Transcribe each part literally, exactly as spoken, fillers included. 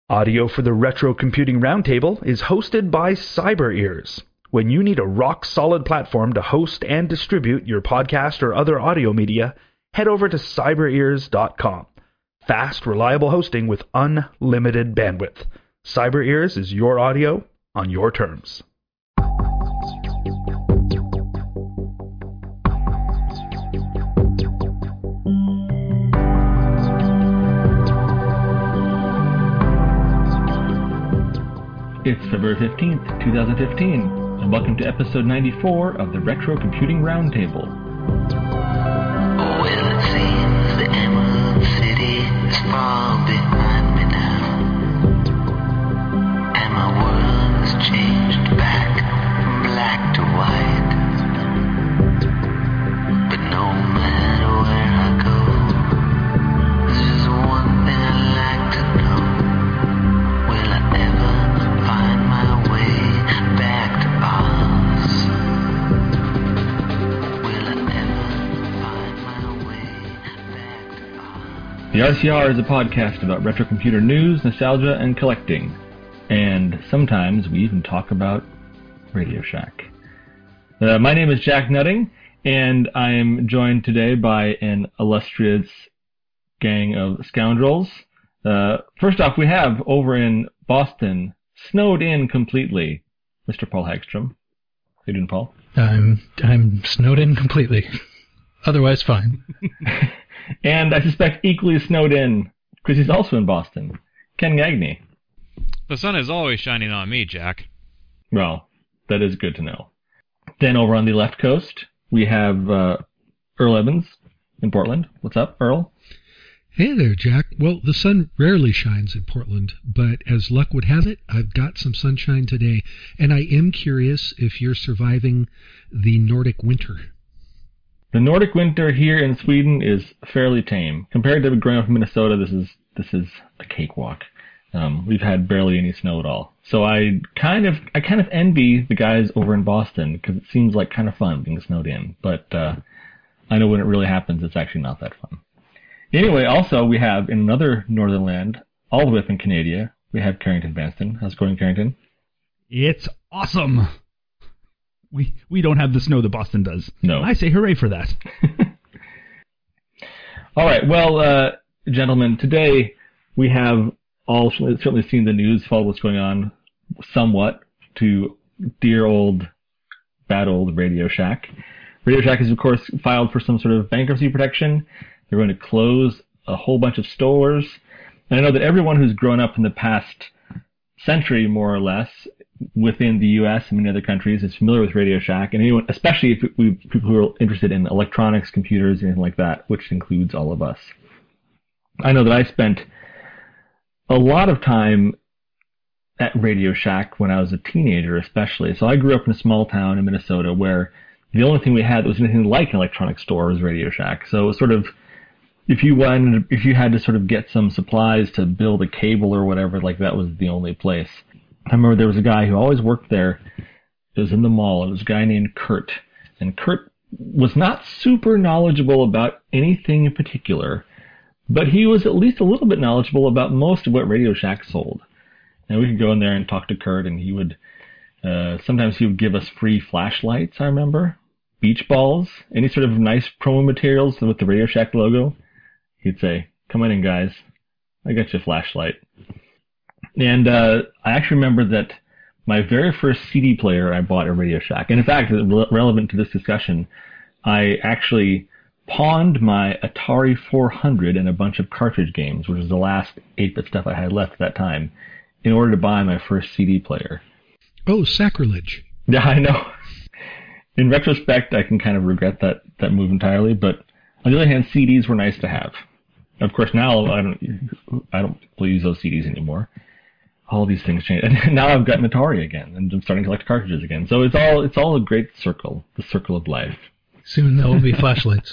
Audio for the Retro Computing Roundtable is hosted by CyberEars. When you need a rock-solid platform to host and distribute your podcast or other audio media, head over to cyber ears dot com. Fast, reliable hosting with unlimited bandwidth. CyberEars is your audio on your terms. It's February fifteenth, twenty fifteen, and welcome to episode ninety-four of the Retro Computing Roundtable. Well, it seems the Emerald City is far behind me now, and my world has changed back from black to white. But no matter where I go, there's just one thing I'd like to know. Will I ever find my way back to Oz? Will I ever find my way back to Oz? The R C R is a podcast about retro computer news, nostalgia, and collecting. And sometimes we even talk about Radio Shack. Uh, my name is Jack Nutting, and I am joined today by an illustrious gang of scoundrels. Uh, first off, we have over in Boston, snowed in completely, Mister Paul Hagstrom. How you doing, Paul? I'm I'm snowed in completely. Otherwise, fine. And I suspect equally snowed in, because he's also in Boston, Ken Gagney. The sun is always shining on me, Jack. Well, that is good to know. Then over on the left coast, we have uh, Earl Evans in Portland. What's up, Earl? Hey there, Jack. Well, the sun rarely shines in Portland, but as luck would have it, I've got some sunshine today, and I am curious if you're surviving the Nordic winter. The Nordic winter here in Sweden is fairly tame. Compared to growing up in Minnesota, this is this is a cakewalk. Um, we've had barely any snow at all. So I kind of I kind of envy the guys over in Boston, because it seems like kind of fun being snowed in. But uh, I know when it really happens, it's actually not that fun. Anyway, also we have in another northern land, all the way up in Canada, we have Carrington Vanston. How's it going, Carrington? It's awesome. We we don't have the snow that Boston does. No. I say hooray for that. All right, well, uh, gentlemen, today we have all certainly seen the news, followed what's going on somewhat to dear old, bad old Radio Shack. Radio Shack is, of course, filed for some sort of bankruptcy protection. They're going to close a whole bunch of stores. And I know that everyone who's grown up in the past century, more or less, within the U S and many other countries is familiar with Radio Shack. And anyone, especially if we, people who are interested in electronics, computers, anything like that, which includes all of us. I know that I spent a lot of time at Radio Shack when I was a teenager, especially. So I grew up in a small town in Minnesota where the only thing we had that was anything like an electronics store was Radio Shack. So it was sort of, if you wanted, if you had to sort of get some supplies to build a cable or whatever, like that was the only place. I remember there was a guy who always worked there. It was in the mall. It was a guy named Kurt. And Kurt was not super knowledgeable about anything in particular, but he was at least a little bit knowledgeable about most of what Radio Shack sold. And we could go in there and talk to Kurt, and he would, uh, sometimes he would give us free flashlights, I remember, beach balls, any sort of nice promo materials with the Radio Shack logo. He'd say, come on in, guys. I got you a flashlight. And uh, I actually remember that my very first C D player I bought at Radio Shack, and in fact, relevant to this discussion, I actually pawned my Atari four hundred and a bunch of cartridge games, which was the last eight-bit stuff I had left at that time, in order to buy my first C D player. Oh, sacrilege. Yeah, I know. In retrospect, I can kind of regret that, that move entirely, but on the other hand, C Ds were nice to have. Of course, now I don't I don't use those C Ds anymore. All these things change. And now I've got an Atari again, and I'm starting to collect cartridges again. So it's all it's all a great circle, the circle of life. Soon there will be flashlights.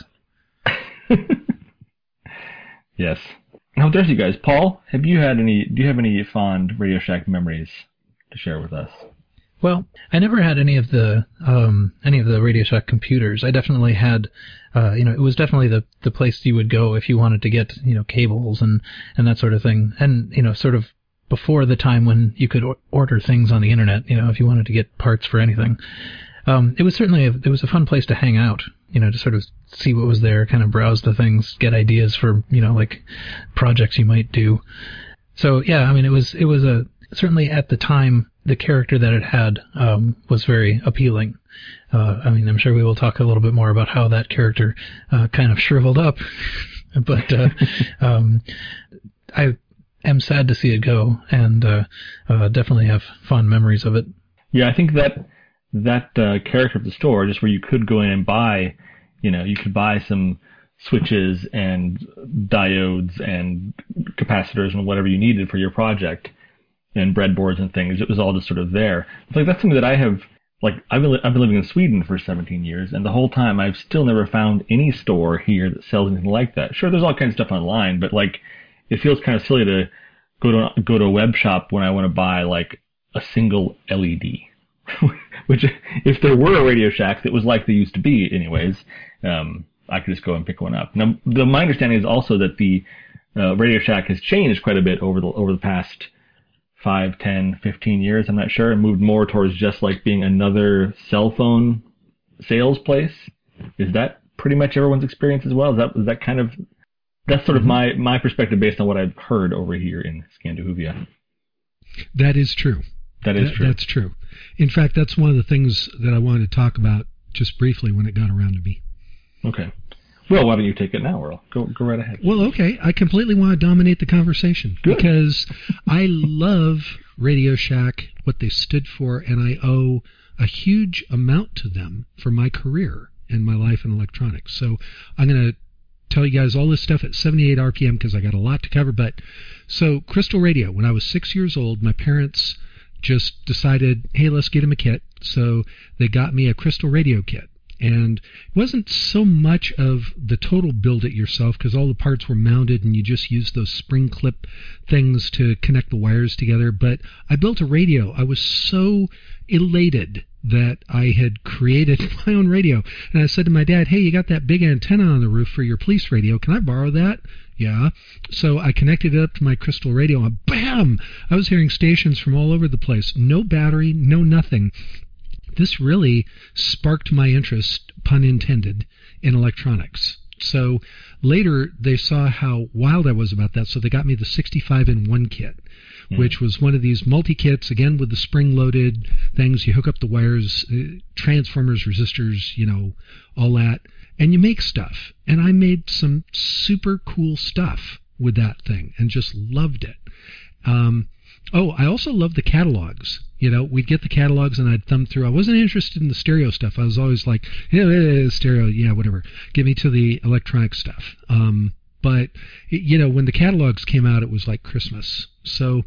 Yes. Now, there's you guys. Paul, have you had any? Do you have any fond Radio Shack memories to share with us? Well, I never had any of the um, any of the Radio Shack computers. I definitely had, uh, you know, it was definitely the, the place you would go if you wanted to get, you know, cables and, and that sort of thing. And, you know, sort of before the time when you could or- order things on the internet, you know, if you wanted to get parts for anything. Um, it was certainly, a, it was a fun place to hang out, you know, to sort of see what was there, kind of browse the things, get ideas for, you know, like projects you might do. So, yeah, I mean, it was, it was a, certainly at the time, the character that it had, um, was very appealing. Uh, I mean, I'm sure we will talk a little bit more about how that character, uh, kind of shriveled up, but, uh, um, I am sad to see it go, and, uh, uh, definitely have fond memories of it. Yeah, I think that, that, uh, character of the store, just where you could go in and buy, you know, you could buy some switches and diodes and capacitors and whatever you needed for your project, and breadboards and things. It was all just sort of there. It's like, that's something that I have, like, I've been, I've been living in Sweden for seventeen years, and the whole time I've still never found any store here that sells anything like that. Sure, there's all kinds of stuff online, but, like, it feels kind of silly to go to, go to a web shop when I want to buy, like, a single L E D. Which, if there were a Radio Shack that was like they used to be anyways, um, I could just go and pick one up. Now, the, my understanding is also that the uh, Radio Shack has changed quite a bit over the over the past five, ten, fifteen years, I'm not sure, and moved more towards just like being another cell phone sales place. Is that pretty much everyone's experience as well? Is that is that kind of, that's sort of my, my perspective based on what I've heard over here in Scandinavia. That is true. That is that, true. That's true. In fact, that's one of the things that I wanted to talk about just briefly when it got around to me. Okay. Well, why don't you take it now, Earl? Go go right ahead. Well, okay. I completely want to dominate the conversation. Good. Because I love Radio Shack, what they stood for, and I owe a huge amount to them for my career and my life in electronics. So I'm going to tell you guys all this stuff at seventy-eight R P M because I got a lot to cover. But so Crystal Radio, when I was six years old, my parents just decided, hey, let's get him a kit. So they got me a Crystal Radio kit. And it wasn't so much of the total build it yourself because all the parts were mounted and you just used those spring clip things to connect the wires together. But I built a radio. I was so elated that I had created my own radio. And I said to my dad, hey, you got that big antenna on the roof for your police radio. Can I borrow that? Yeah. So I connected it up to my Crystal Radio and bam! I was hearing stations from all over the place. No battery, no nothing. This really sparked my interest, pun intended, in electronics. So later they saw how wild I was about that, so they got me the sixty-five in one kit, mm. which was one of these multi-kits, again with the spring-loaded things. You hook up the wires, uh, transformers, resistors, you know, all that, and you make stuff. And I made some super cool stuff with that thing and just loved it. Um, oh, I also loved the catalogs. You know, we'd get the catalogs and I'd thumb through. I wasn't interested in the stereo stuff. I was always like, yeah, stereo, yeah, whatever. Get me to the electronic stuff. Um, but, you know, when the catalogs came out, it was like Christmas. So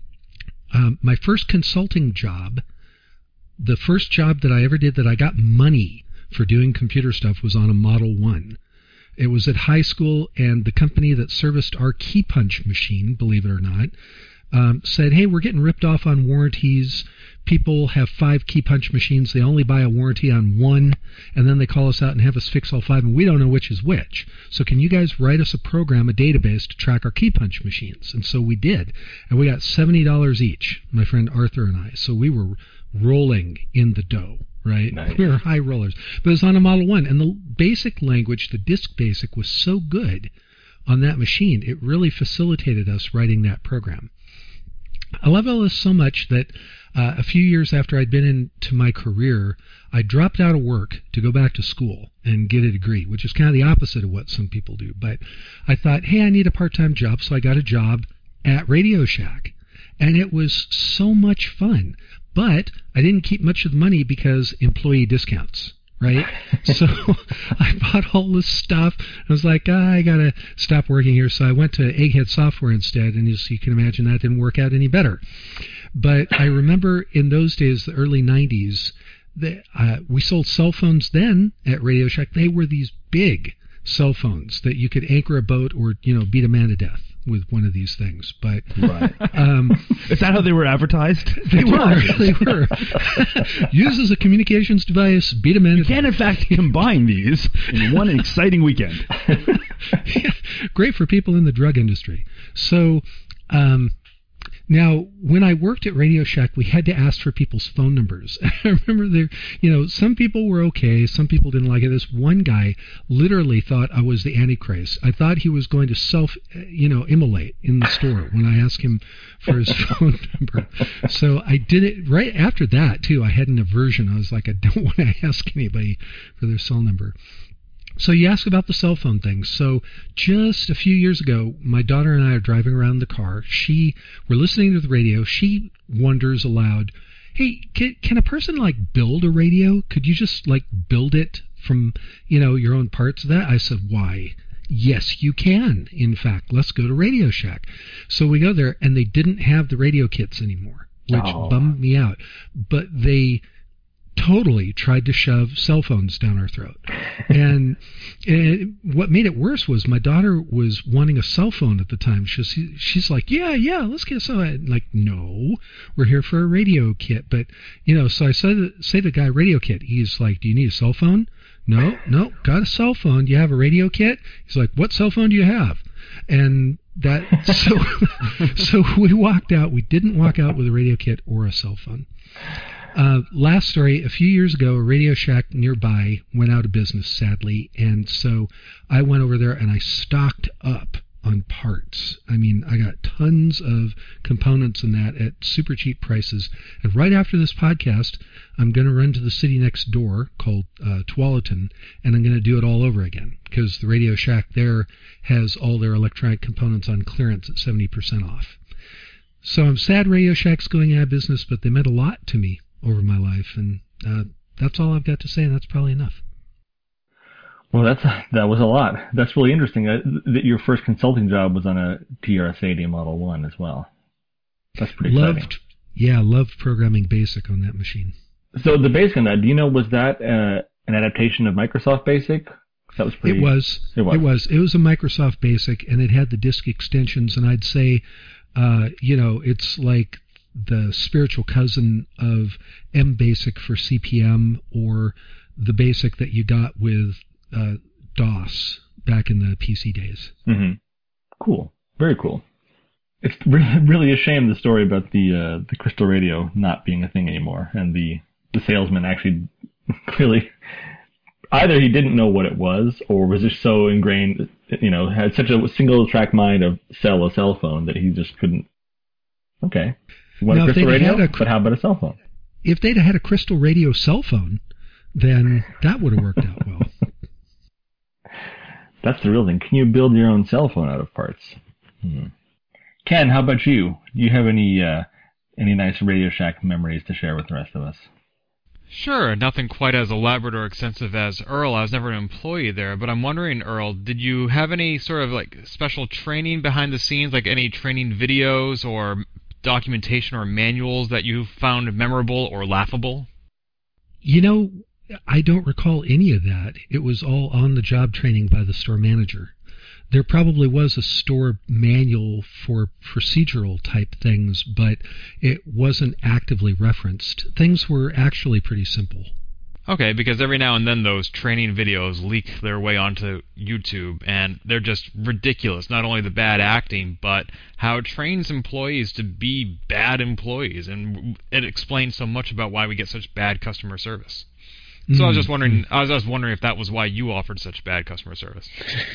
um, my first consulting job, the first job that I ever did that I got money for doing computer stuff was on a Model one. It was at high school, and the company that serviced our key punch machine, believe it or not, Um, said, hey, we're getting ripped off on warranties. People have five key punch machines. They only buy a warranty on one, and then they call us out and have us fix all five, and we don't know which is which. So can you guys write us a program, a database, to track our key punch machines? And so we did, and we got seventy dollars each, my friend Arthur and I. So we were rolling in the dough, right? Nice. We were high rollers. But it was on a Model one, and the basic language, the disk basic, was so good on that machine, it really facilitated us writing that program. I love all this so much that uh, a few years after I'd been into my career, I dropped out of work to go back to school and get a degree, which is kind of the opposite of what some people do. But I thought, hey, I need a part-time job, so I got a job at Radio Shack. And it was so much fun. But I didn't keep much of the money because employee discounts. Right? So I bought all this stuff. I was like, ah, I got to stop working here. So I went to Egghead Software instead, and as you can imagine, that didn't work out any better. But I remember in those days, the early nineties, the, uh, we sold cell phones then at Radio Shack. They were these big cell phones that you could anchor a boat or, you know, beat a man to death with one of these things. But right. um, is that how they were advertised? They were. They were. Used as a communications device, beat a man You to can, in fact, combine these in one exciting weekend. Yeah, great for people in the drug industry. So um, Now, when I worked at Radio Shack, we had to ask for people's phone numbers. I remember there, you know, some people were okay, some people didn't like it. This one guy literally thought I was the Antichrist. I thought he was going to self, you know, immolate in the store when I asked him for his phone number. So I did it right after that, too. I had an aversion. I was like, I don't want to ask anybody for their cell number. So you ask about the cell phone thing. So just a few years ago, my daughter and I are driving around the car. She, we're listening to the radio. She wonders aloud, hey, can, can a person like build a radio? Could you just like build it from, you know, your own parts of that? I said, why? Yes, you can. In fact, let's go to Radio Shack. So we go there and they didn't have the radio kits anymore, which Oh. bummed me out. But they totally tried to shove cell phones down our throat. And, and what made it worse was my daughter was wanting a cell phone at the time. She's, she's like, yeah, yeah, let's get a cell phone. Like, no, we're here for a radio kit. But, you know, so I said, say to the guy, radio kit. He's like, do you need a cell phone? No, no, got a cell phone. Do you have a radio kit? He's like, what cell phone do you have? And that, so, so we walked out. We didn't walk out with a radio kit or a cell phone. Uh, last story, a few years ago, a Radio Shack nearby went out of business, sadly, and so I went over there and I stocked up on parts. I mean, I got tons of components in that at super cheap prices. And right after this podcast, I'm going to run to the city next door called uh, Tualatin, and I'm going to do it all over again because the Radio Shack there has all their electronic components on clearance at seventy percent off. So I'm sad Radio Shack's going out of business, but they meant a lot to me over my life, and uh, that's all I've got to say, and that's probably enough. Well, that's that was a lot. That's really interesting. That, that your first consulting job was on a T R S eighty Model One as well. That's pretty Loved, exciting. yeah, loved programming BASIC on that machine. So the BASIC on that, do you know, was that uh, an adaptation of Microsoft BASIC? That was pretty. It was. It was. It was. It was a Microsoft BASIC, and it had the disk extensions, and I'd say, uh, you know, it's like the spiritual cousin of MBASIC for C P M, or the BASIC that you got with uh, DOS back in the P C days. Mm-hmm. Cool. Very cool. It's re- really a shame, the story about the uh, the Crystal Radio not being a thing anymore, and the, the salesman actually really either he didn't know what it was, or was just so ingrained, you know, had such a single track mind of sell a cell phone that he just couldn't. Okay. You want Now, a if Crystal they'd Radio? had a- But how about a cell phone? If they'd had a Crystal Radio cell phone, then that would have worked out well. That's the real thing. Can you build your own cell phone out of parts? Hmm. Ken, how about you? Do you have any uh, any nice Radio Shack memories to share with the rest of us? Sure, nothing quite as elaborate or extensive as Earl. I was never an employee there, but I'm wondering, Earl, did you have any sort of like special training behind the scenes, like any training videos or documentation or manuals that you found memorable or laughable? You know, I don't recall any of that. It was all on-the-job training by the store manager. There probably was a store manual for procedural type things, but it wasn't actively referenced. Things were actually pretty simple. Okay, because every now and then those training videos leak their way onto YouTube, and they're just ridiculous. Not only the bad acting, but how it trains employees to be bad employees, and it explains so much about why we get such bad customer service. So I was just wondering. I was just wondering if that was why you offered such bad customer service.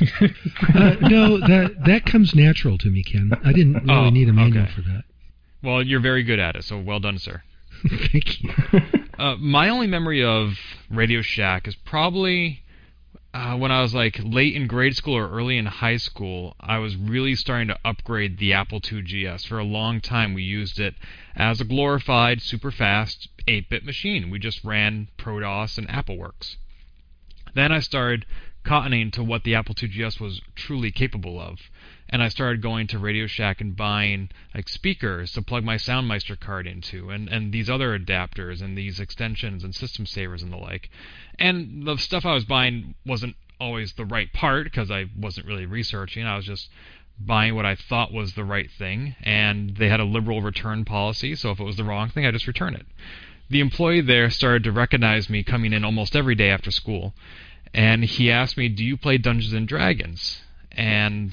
uh, no, that that comes natural to me, Ken. I didn't really Oh, need a manual okay. for that. Well, you're very good at it, so well done, sir. Thank you. Uh, my only memory of Radio Shack is probably uh, when I was like late in grade school or early in high school. I was really starting to upgrade the Apple two G S. For a long time, we used it as a glorified, super fast eight-bit machine. We just ran ProDOS and AppleWorks. Then I started cottoning to what the Apple two G S was truly capable of, and I started going to Radio Shack and buying like speakers to plug my Soundmeister card into, and, and these other adapters and these extensions and system savers and the like. And the stuff I was buying wasn't always the right part because I wasn't really researching. I was just buying what I thought was the right thing, and they had a liberal return policy, so if it was the wrong thing, I just return it. The employee there started to recognize me coming in almost every day after school, and he asked me, "Do you play Dungeons and Dragons?" And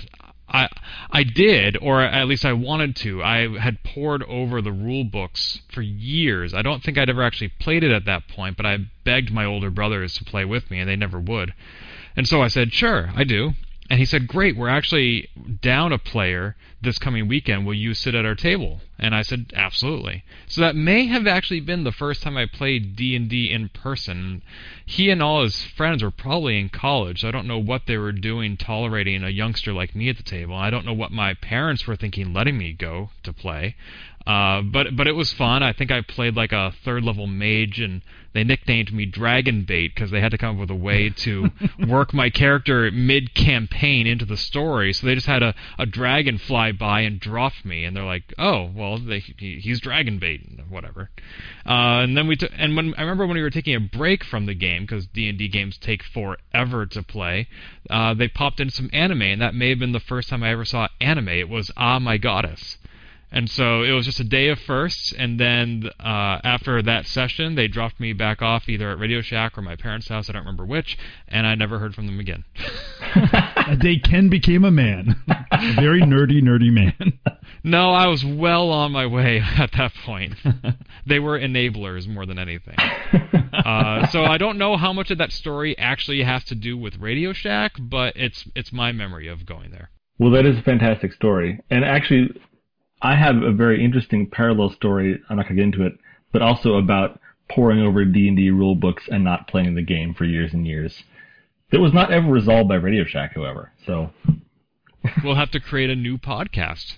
I I did, or at least I wanted to. I had pored over the rule books for years. I don't think I'd ever actually played it at that point, but I begged my older brothers to play with me, and they never would. And so I said, sure, I do. And he said, great, we're actually down a player this coming weekend. Will you sit at our table? And I said, absolutely. So that may have actually been the first time I played D and D in person. He and all his friends were probably in college, so I don't know what they were doing tolerating a youngster like me at the table. I don't know what my parents were thinking letting me go to play. Uh, but but it was fun. I think I played like a third level mage, and they nicknamed me Dragon Bait because they had to come up with a way to work my character mid campaign into the story. So they just had a, a dragon fly by and drop me, and they're like, "Oh, well, they, he, he's Dragon Bait, whatever." Uh, and then we took, and when I remember when we were taking a break from the game because D and D games take forever to play, uh, they popped in some anime, and that may have been the first time I ever saw anime. It was Ah My Goddess. And so it was just a day of firsts, and then uh, after that session, they dropped me back off either at Radio Shack or my parents' house, I don't remember which, and I never heard from them again. A day Ken became a man. A very nerdy, nerdy man. No, I was well on my way at that point. They were enablers more than anything. Uh, so I don't know how much of that story actually has to do with Radio Shack, but it's it's my memory of going there. Well, that is a fantastic story. And actually, I have a very interesting parallel story. I'm not going to get into it, but also about poring over D and D rule books and not playing the game for years and years. It was not ever resolved by Radio Shack, however. So we'll have to create a new podcast.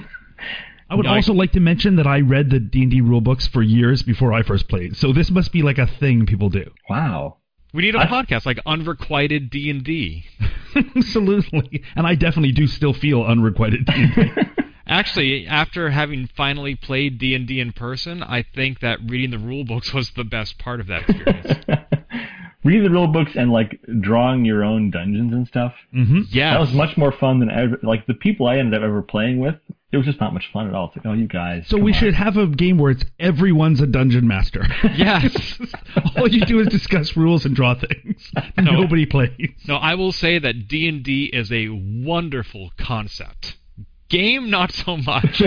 I would No, also I... like to mention that I read the D and D rule books for years before I first played. So this must be like a thing people do. Wow. We need a I... podcast like Unrequited D and D. Absolutely. And I definitely do still feel unrequited D and D. Actually, after having finally played D and D in person, I think that reading the rule books was the best part of that experience. Reading the rule books and like drawing your own dungeons and stuff. Mm-hmm. Yeah, That was much more fun than ever. Like the people I ended up ever playing with, it was just not much fun at all. It's like, oh, you guys. So come we on. should have a game where it's everyone's a dungeon master. Yes. All you do is discuss rules and draw things. No. Nobody plays. No, I will say that D and D is a wonderful concept. Game, not so much.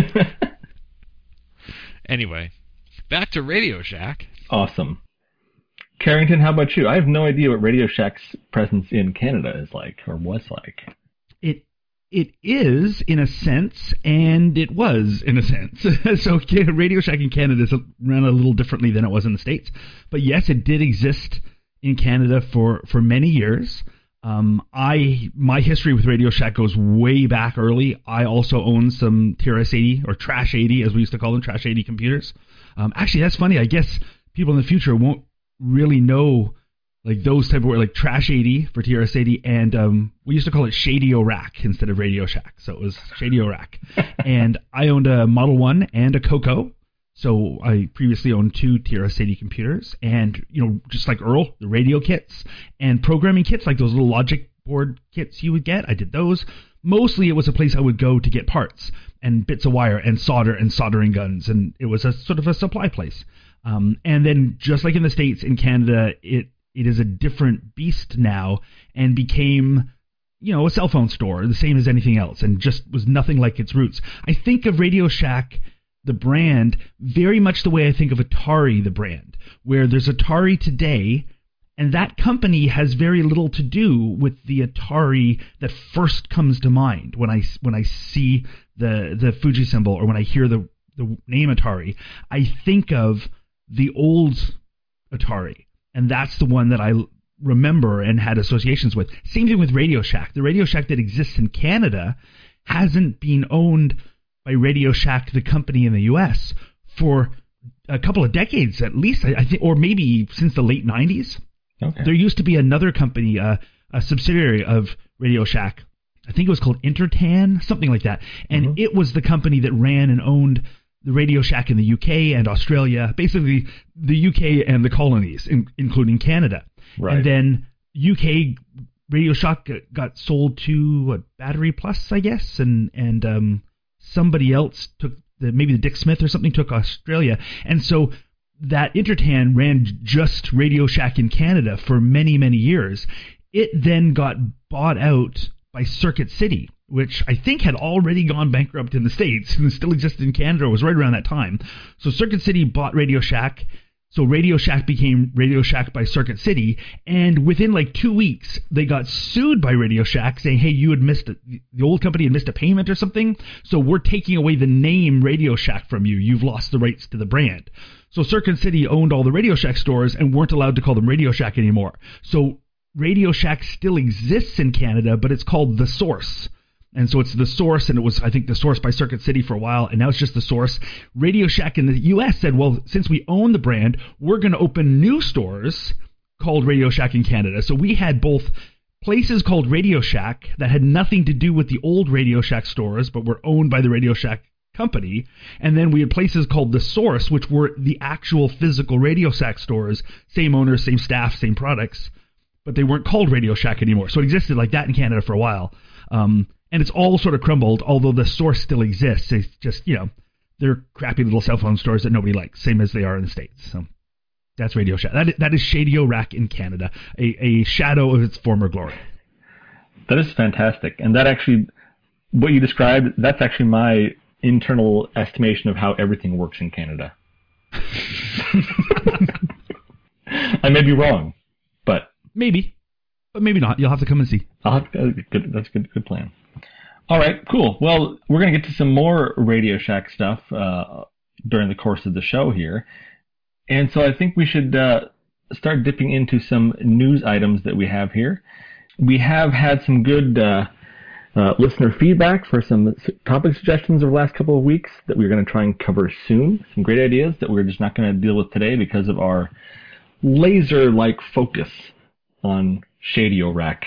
Anyway, back to Radio Shack. Awesome. Carrington, how about you? I have no idea what Radio Shack's presence in Canada is like, or was like. It it is in a sense, and it was in a sense. So Radio Shack in Canada is run a little differently than it was in the States. But yes, it did exist in Canada for, for many years. Um, I my history with Radio Shack goes way back early. I also own some T R S eighty or Trash eighty, as we used to call them, Trash eighty computers. Um, actually, that's funny. I guess people in the future won't really know like those type of words, like Trash eighty for T R S eighty, and um, we used to call it Shady-O Rack instead of Radio Shack, so it was Shady-O Rack. And I owned a Model One and a Coco. So I previously owned two T R S eighty computers, and, you know, just like Earl, the radio kits and programming kits, like those little logic board kits you would get, I did those. Mostly it was a place I would go to get parts and bits of wire and solder and soldering guns, and it was a sort of a supply place. Um, and then just like in the States, in Canada, it it is a different beast now and became, you know, a cell phone store, the same as anything else, and just was nothing like its roots. I think of Radio Shack, the brand, very much the way I think of Atari, the brand, where there's Atari today, and that company has very little to do with the Atari that first comes to mind when I, when I see the the Fuji symbol or when I hear the, the name Atari. I think of the old Atari, and that's the one that I remember and had associations with. Same thing with Radio Shack. The Radio Shack that exists in Canada hasn't been owned by Radio Shack, the company in the U S, for a couple of decades at least, I think, or maybe since the late nineties. Okay. There used to be another company, uh, a subsidiary of Radio Shack. I think it was called Intertan, something like that. And Mm-hmm. it was the company that ran and owned the Radio Shack in the U K and Australia, basically the U K and the colonies, in, including Canada. Right. And then U K Radio Shack got sold to what, Battery Plus, I guess, and and um, somebody else took the, maybe the Dick Smith or something took Australia, and so that Intertan ran just Radio Shack in Canada for many many years. It then got bought out by Circuit City, which I think had already gone bankrupt in the States and still existed in Canada. It was right around that time. So Circuit City bought Radio Shack. So Radio Shack became Radio Shack by Circuit City, and within like two weeks, they got sued by Radio Shack saying, hey, you had missed, a, the old company had missed a payment or something, so we're taking away the name Radio Shack from you. You've lost the rights to the brand. So Circuit City owned all the Radio Shack stores and weren't allowed to call them Radio Shack anymore. So Radio Shack still exists in Canada, but it's called The Source. And so it's The Source, and it was, I think, The Source by Circuit City for a while, and now it's just The Source. Radio Shack in the U S said, well, since we own the brand, we're going to open new stores called Radio Shack in Canada. So we had both places called Radio Shack that had nothing to do with the old Radio Shack stores, but were owned by the Radio Shack company, and then we had places called The Source, which were the actual physical Radio Shack stores, same owners, same staff, same products, but they weren't called Radio Shack anymore. So it existed like that in Canada for a while. Um, And it's all sort of crumbled, although The Source still exists. It's just, you know, they're crappy little cell phone stores that nobody likes, same as they are in the States. So that's Radio Shack. That is, that is Shadio Rack in Canada, a, a shadow of its former glory. That is fantastic. And that actually, what you described, that's actually my internal estimation of how everything works in Canada. I may be wrong, but... Maybe. But maybe not. You'll have to come and see. I'll have to, good, that's a good, good plan. All right, cool. Well, we're going to get to some more Radio Shack stuff uh, during the course of the show here. And so I think we should uh, start dipping into some news items that we have here. We have had some good uh, uh, listener feedback for some topic suggestions over the last couple of weeks that we're going to try and cover soon. Some great ideas that we're just not going to deal with today because of our laser-like focus on Shadio Rack.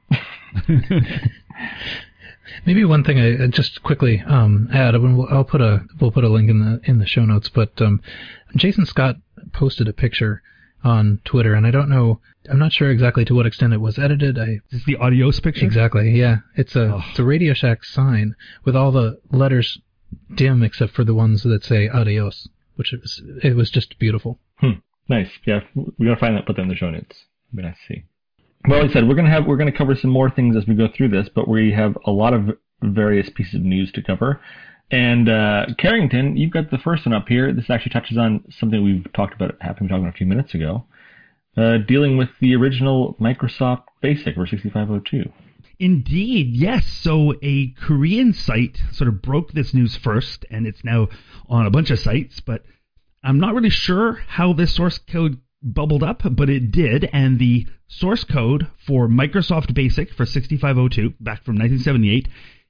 Maybe one thing I just quickly um, add. I'll put a we'll put a link in the in the show notes. But um, Jason Scott posted a picture on Twitter, and I don't know. I'm not sure exactly to what extent it was edited. I Is this the Adios picture? Exactly. Yeah, it's a Oh. it's a Radio Shack sign with all the letters dim except for the ones that say Adios, which it was it was just beautiful. Hmm. Nice. Yeah, we're gonna find that. Put that in the show notes. It'd be nice to see. Well, like I said, we're gonna have we're gonna cover some more things as we go through this, but we have a lot of various pieces of news to cover. And uh, Carrington, you've got the first one up here. This actually touches on something we've talked about, happened talking a few minutes ago, uh, dealing with the original Microsoft Basic for sixty-five oh two. Indeed, yes. So a Korean site sort of broke this news first, and it's now on a bunch of sites, but I'm not really sure how this source code bubbled up, but it did, and the source code for Microsoft Basic for sixty-five oh two, back from nineteen seventy-eight,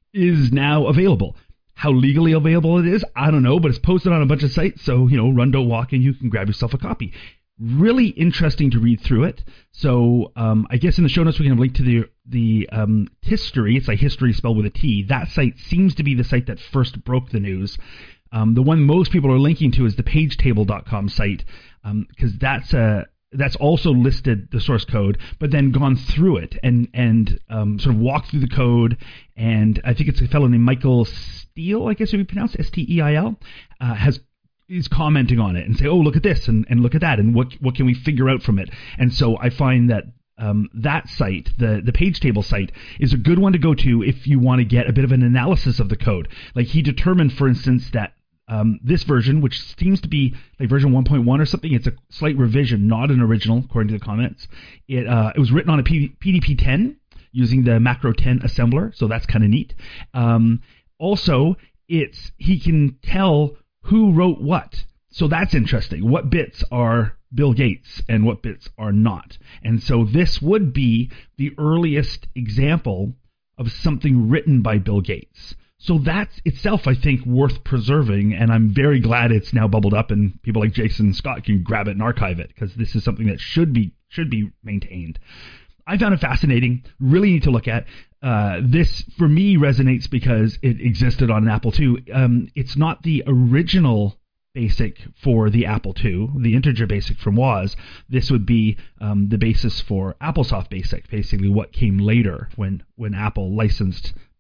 is now available. How legally available it is, I don't know, but it's posted on a bunch of sites, so, you know, run, don't walk, and you can grab yourself a copy. Really interesting to read through it. So um, I guess in the show notes we can have a link to the the um, history. It's like history spelled with a T. That site seems to be the site that first broke the news. Um, the one most people are linking to is the page table dot com site, because um, that's a that's also listed the source code, but then gone through it and and um, sort of walked through the code. And I think it's a fellow named Michael Steele, I guess it would be pronounced S T E I L, uh, has is commenting on it and say, oh, look at this and, and look at that, and what what can we figure out from it? And so I find that um, that site, the the page table site, is a good one to go to if you want to get a bit of an analysis of the code. Like he determined, for instance, that Um, this version, which seems to be like version one point one or something, it's a slight revision, not an original, according to the comments. It uh, it was written on a P D P ten using the Macro ten assembler, so that's kind of neat. Um, also, it's he can tell who wrote what, so that's interesting. What bits are Bill Gates and what bits are not? And so this would be the earliest example of something written by Bill Gates. So that's itself, I think, worth preserving, and I'm very glad it's now bubbled up and people like Jason Scott can grab it and archive it, because this is something that should be should be maintained. I found it fascinating, really need to look at. Uh, this, for me, resonates because it existed on an Apple two. Um, it's not the original BASIC for the Apple two, the integer BASIC from W A S. This would be um, the basis for AppleSoft BASIC, basically what came later when, when Apple licensed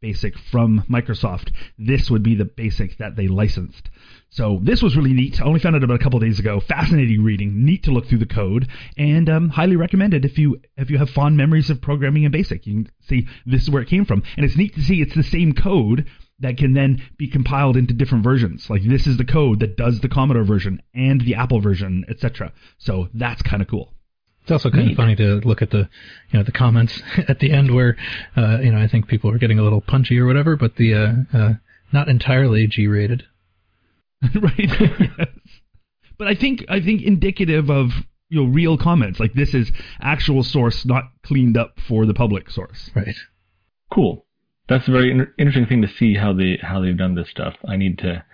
BASIC from Microsoft, this would be the BASIC that they licensed. So this was really neat. I only found it about a couple of days ago. Fascinating reading, neat to look through the code, and um, highly recommended if you if you have fond memories of programming in BASIC. You can see this is where it came from, and it's neat to see it's the same code that can then be compiled into different versions. Like this is the code that does the Commodore version and the Apple version, et cetera. So that's kind of cool. It's also kind Neat. of funny to look at the, you know, the comments at the end where, uh, you know, I think people are getting a little punchy or whatever, but the uh, uh, not entirely G-rated. Right. Yes. But I think I think indicative of, you know, real comments. Like this is actual source, not cleaned up for the public source. Right. Cool. That's a very inter- interesting thing to see how they how they've done this stuff. I need to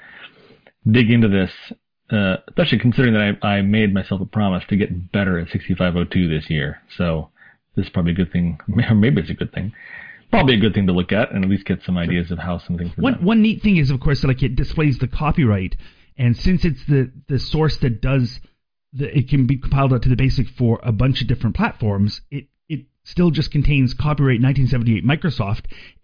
dig into this. Uh, especially considering that I, I made myself a promise to get better at sixty-five oh two this year. So this is probably a good thing. Maybe it's a good thing. Probably a good thing to look at and at least get some ideas of how some things are One done. one neat thing is, of course, that like it displays the copyright, and since it's the, the source that does the, it can be compiled out to the BASIC for a bunch of different platforms. It it still just contains copyright nineteen seventy-eight Microsoft,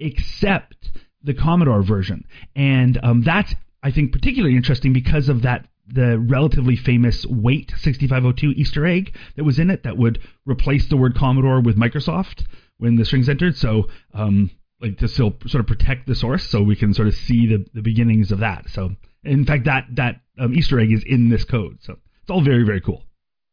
except the Commodore version, and um, that's I think particularly interesting because of that. The relatively famous Wait sixty-five oh two Easter egg that was in it that would replace the word Commodore with Microsoft when the strings entered. So, um, like to still sort of protect the source, so we can sort of see the, the beginnings of that. So, in fact, that that um, Easter egg is in this code. So it's all very very cool.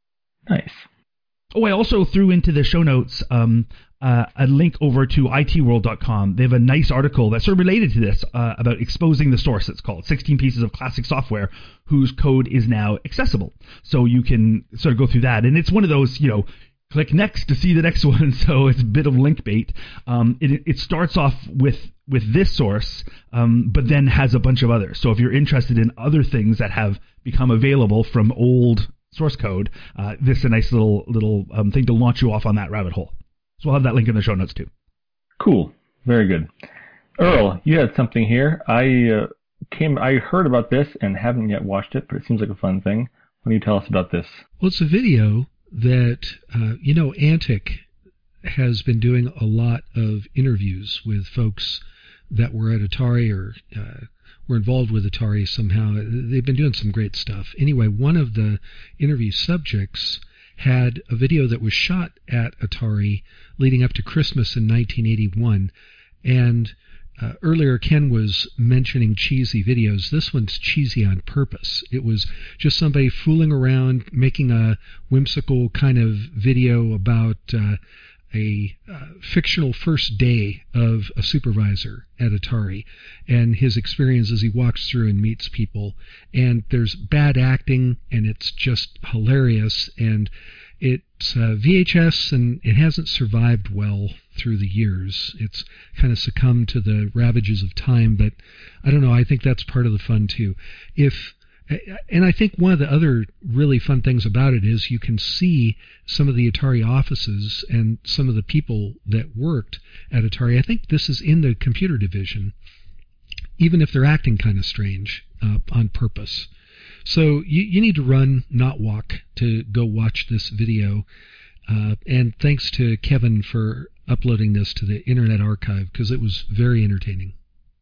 Nice. Oh, I also threw into the show notes um, uh, a link over to I T world dot com. They have a nice article that's sort of related to this uh, about exposing the source. It's called sixteen Pieces of Classic Software Whose Code is Now Accessible. So you can sort of go through that. And it's one of those, you know, click next to see the next one. So it's a bit of link bait. Um, it, it starts off with, with this source, um, but then has a bunch of others. So if you're interested in other things that have become available from old source code, uh, this is a nice little little um, thing to launch you off on that rabbit hole. So we'll have that link in the show notes too. Cool. Very good. Earl, you had something here. I uh, came. I heard about this and haven't yet watched it, but it seems like a fun thing. Why don't you tell us about this? Well, it's a video that, uh, you know, Antic has been doing a lot of interviews with folks that were at Atari or uh, were involved with Atari somehow. They've been doing some great stuff. Anyway, one of the interview subjects had a video that was shot at Atari leading up to Christmas in nineteen eighty-one. And uh, earlier Ken was mentioning cheesy videos. This one's cheesy on purpose. It was just somebody fooling around, making a whimsical kind of video about uh, a uh, fictional first day of a supervisor at Atari and his experience as he walks through and meets people. And there's bad acting, and it's just hilarious. And it's uh, V H S, and it hasn't survived well through the years. It's kind of succumbed to the ravages of time, but I don't know. I think that's part of the fun, too. If And I think one of the other really fun things about it is you can see some of the Atari offices and some of the people that worked at Atari. I think this is in the computer division, even if they're acting kind of strange uh, on purpose. So you, you need to run, not walk, to go watch this video. Uh, and thanks to Kevin for uploading this to the Internet Archive, because it was very entertaining.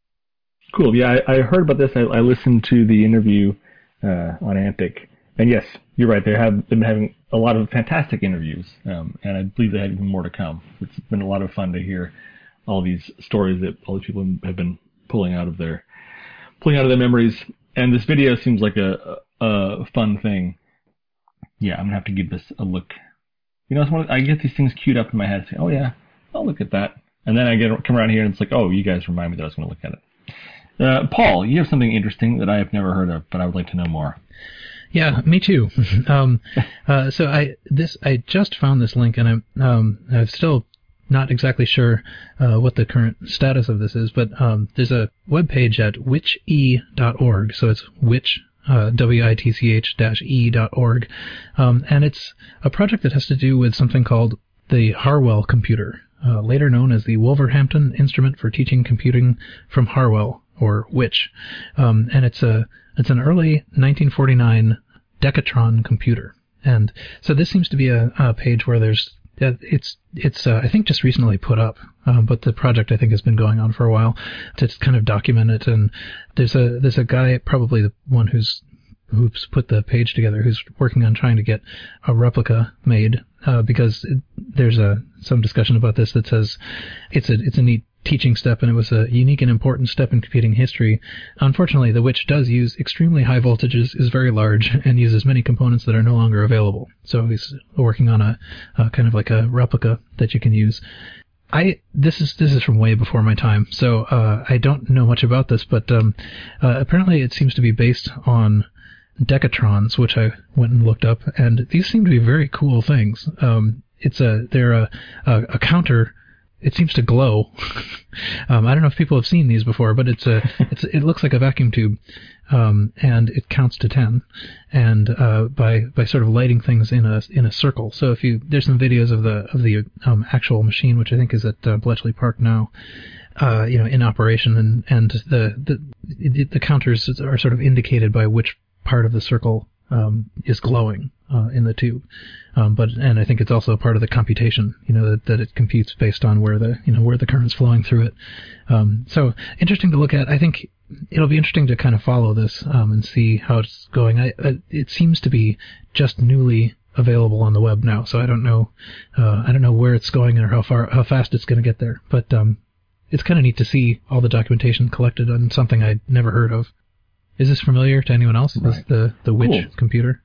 Cool. Yeah, I, I heard about this. I, I listened to the interview Uh, on Antic. And yes, you're right. They have been having a lot of fantastic interviews, um, and I believe they have even more to come. It's been a lot of fun to hear all these stories that all these people have been pulling out of their pulling out of their memories. And this video seems like a, a, a fun thing. Yeah, I'm gonna have to give this a look. You know, it's one of, I get these things queued up in my head. Say, oh yeah, I'll look at that. And then I get come around here and it's like, oh, you guys remind me that I was going to look at it. Uh, Paul, you have something interesting that I have never heard of, but I would like to know more. Yeah, me too. um, uh, so I this I just found this link, and I'm um, I'm still not exactly sure uh, what the current status of this is, but um, there's a web page at witch e dot org. So it's witch uh, w i t c h dash e dot org, um, and it's a project that has to do with something called the Harwell computer, uh, later known as the Wolverhampton Instrument for Teaching Computing from Harwell, or Witch, um, and it's a it's an early nineteen forty-nine Decatron computer, and so this seems to be a, a page where there's Yeah, it's it's uh, I think just recently put up, um, but the project I think has been going on for a while to just kind of document it. And there's a there's a guy, probably the one who's who's put the page together, who's working on trying to get a replica made, uh, because it, there's a some discussion about this that says it's a it's a neat teaching step, and it was a unique and important step in computing history. Unfortunately, the Witch does use extremely high voltages, is very large, and uses many components that are no longer available. So he's working on a, a kind of like a replica that you can use. I this is this is from way before my time, so uh, I don't know much about this, but um, uh, apparently it seems to be based on Decatrons, which I went and looked up, and these seem to be very cool things. Um, it's a they're a, a, a counter. It seems to glow. um, I don't know if people have seen these before, but it's a it's it looks like a vacuum tube, um, and it counts to ten, and uh, by by sort of lighting things in a in a circle. So if you there's some videos of the of the um, actual machine, which I think is at uh, Bletchley Park now. Uh, you know, in operation, and and the the it, the counters are sort of indicated by which part of the circle um, is glowing uh, in the tube. Um, but and I think it's also part of the computation, you know, that, that it computes based on where the you know where the current's flowing through it. Um, so interesting to look at. I think it'll be interesting to kind of follow this um, and see how it's going. I, I, it seems to be just newly available on the web now, so I don't know uh, I don't know where it's going or how far how fast it's going to get there. But um, it's kind of neat to see all the documentation collected on something I'd never heard of. Is this familiar to anyone else? Right. This the the Witch cool. computer?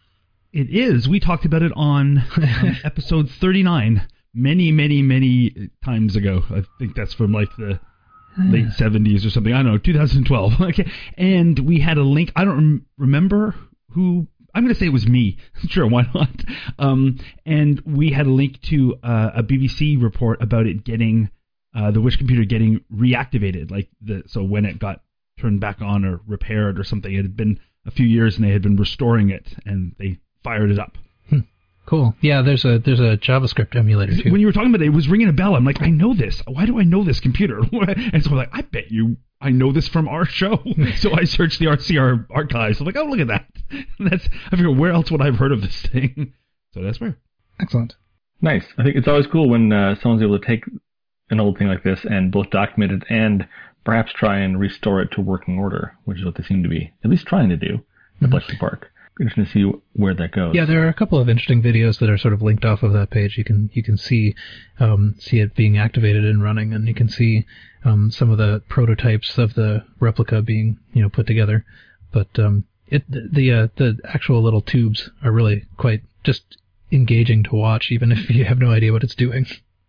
It is. We talked about it on um, episode thirty-nine many, many, many times ago. I think that's from like the late seventies or something. I don't know, two thousand twelve. Okay, and we had a link. I don't rem- remember who. I'm going to say it was me. Sure, why not? Um, and we had a link to uh, a B B C report about it getting uh, the Witch computer getting reactivated. Like the so when it got turned back on or repaired or something, it had been a few years and they had been restoring it, and they fired it up. Hmm. Cool. Yeah, there's a there's a JavaScript emulator too. When you were talking about it, it was ringing a bell. I'm like, I know this. Why do I know this computer? And so I'm like, I bet you I know this from our show. So I searched the R C R archives. I'm like, oh, look at that. That's I figured, where else would I have heard of this thing? So that's where. Excellent. Nice. I think it's always cool when uh, someone's able to take an old thing like this and both document it and perhaps try and restore it to working order, which is what they seem to be at least trying to do at Bletchley Park. Interesting to see where that goes. Yeah, there are a couple of interesting videos that are sort of linked off of that page. You can you can see um, see it being activated and running, and you can see um, some of the prototypes of the replica being you know put together. But um, it the uh, the actual little tubes are really quite just engaging to watch, even if you have no idea what it's doing.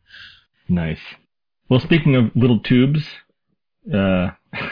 Nice. Well, speaking of little tubes, uh,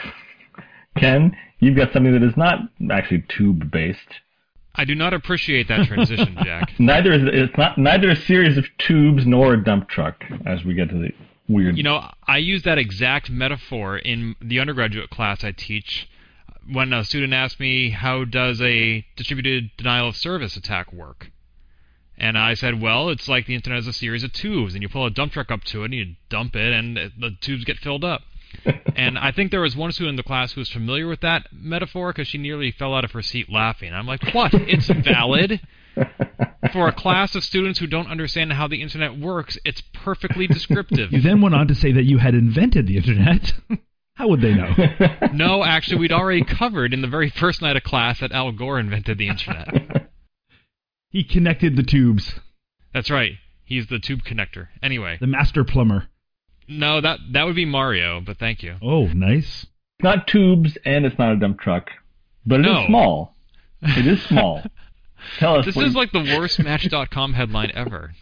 Ken, you've got something that is not actually tube based. I do not appreciate that transition, Jack. Neither is it's not neither a series of tubes nor a dump truck. As we get to the weird. You know, I use that exact metaphor in the undergraduate class I teach. When a student asks me, "How does a distributed denial of service attack work?" And I said, well, it's like the internet is a series of tubes, and you pull a dump truck up to it, and you dump it, and the tubes get filled up. And I think there was one student in the class who was familiar with that metaphor because she nearly fell out of her seat laughing. I'm like, what? It's valid. For a class of students who don't understand how the internet works, it's perfectly descriptive. You then went on to say that you had invented the internet. How would they know? No, actually, we'd already covered in the very first night of class that Al Gore invented the internet. He connected the tubes. That's right. He's the tube connector. Anyway. The master plumber. No, that that would be Mario, but thank you. Oh, nice. It's not tubes, and it's not a dump truck, but it no. is small. It is small. Tell us. This please. is like the worst Match dot com headline ever.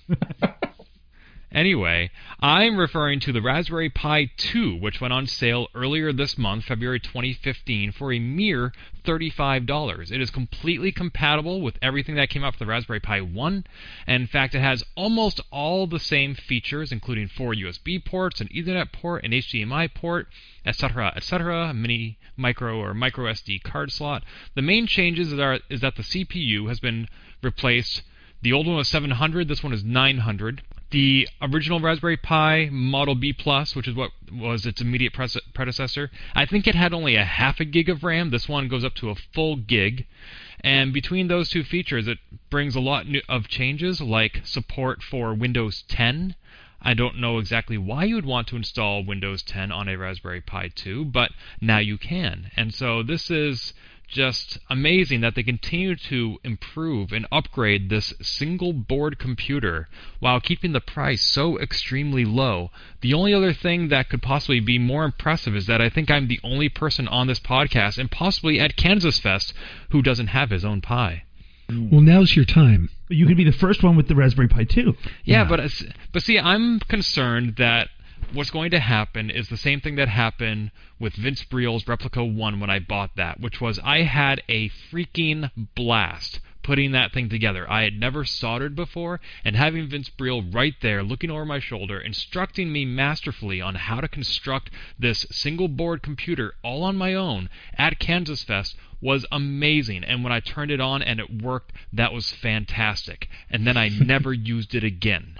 Anyway, I'm referring to the Raspberry Pi two, which went on sale earlier this month, February twenty fifteen, for a mere thirty-five dollars. It is completely compatible with everything that came out for the Raspberry Pi one, and in fact, it has almost all the same features, including four U S B ports, an Ethernet port, an H D M I port, et cetera, et cetera, a mini micro or micro S D card slot. The main changes are, is that the C P U has been replaced. The old one was seven hundred, this one is nine hundred. The original Raspberry Pi Model B Plus, which is what was its immediate predecessor, I think it had only a half a gig of RAM. This one goes up to a full gig. And between those two features, it brings a lot of changes, like support for Windows ten. I don't know exactly why you would want to install Windows ten on a Raspberry Pi two, but now you can. And so this is just amazing that they continue to improve and upgrade this single board computer while keeping the price so extremely low. The only other thing that could possibly be more impressive is that I think I'm the only person on this podcast and possibly at Kansas Fest who doesn't have his own Pi. Well, now's your time. But you could be the first one with the Raspberry Pi two. Yeah, but it's, but see, I'm concerned that what's going to happen is the same thing that happened with Vince Briel's Replica one when I bought that, which was I had a freaking blast putting that thing together. I had never soldered before, and having Vince Briel right there looking over my shoulder, instructing me masterfully on how to construct this single board computer all on my own at Kansas Fest was amazing. And when I turned it on and it worked, that was fantastic. And then I never used it again.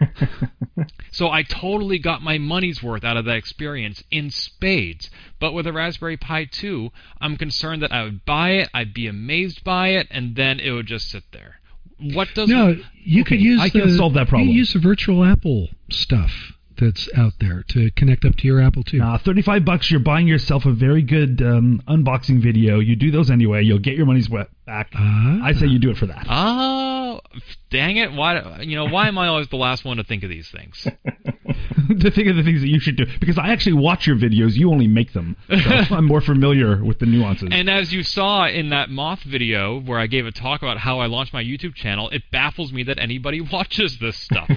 So I totally got my money's worth out of that experience in spades. But with a Raspberry Pi two, I'm concerned that I would buy it, I'd be amazed by it, and then it would just sit there. What does No, you Okay, could use I can the, solve that problem. You use the virtual Apple stuff that's out there to connect up to your Apple two. Nah, thirty-five bucks, you're buying yourself a very good um, unboxing video. You do those anyway. You'll get your money's wet back. Ah. I say you do it for that. Oh, dang it! Why, you know, why am I always the last one to think of these things? To think of the things that you should do. Because I actually watch your videos. You only make them. So I'm more familiar with the nuances. And as you saw in that Moth video where I gave a talk about how I launched my YouTube channel, it baffles me that anybody watches this stuff.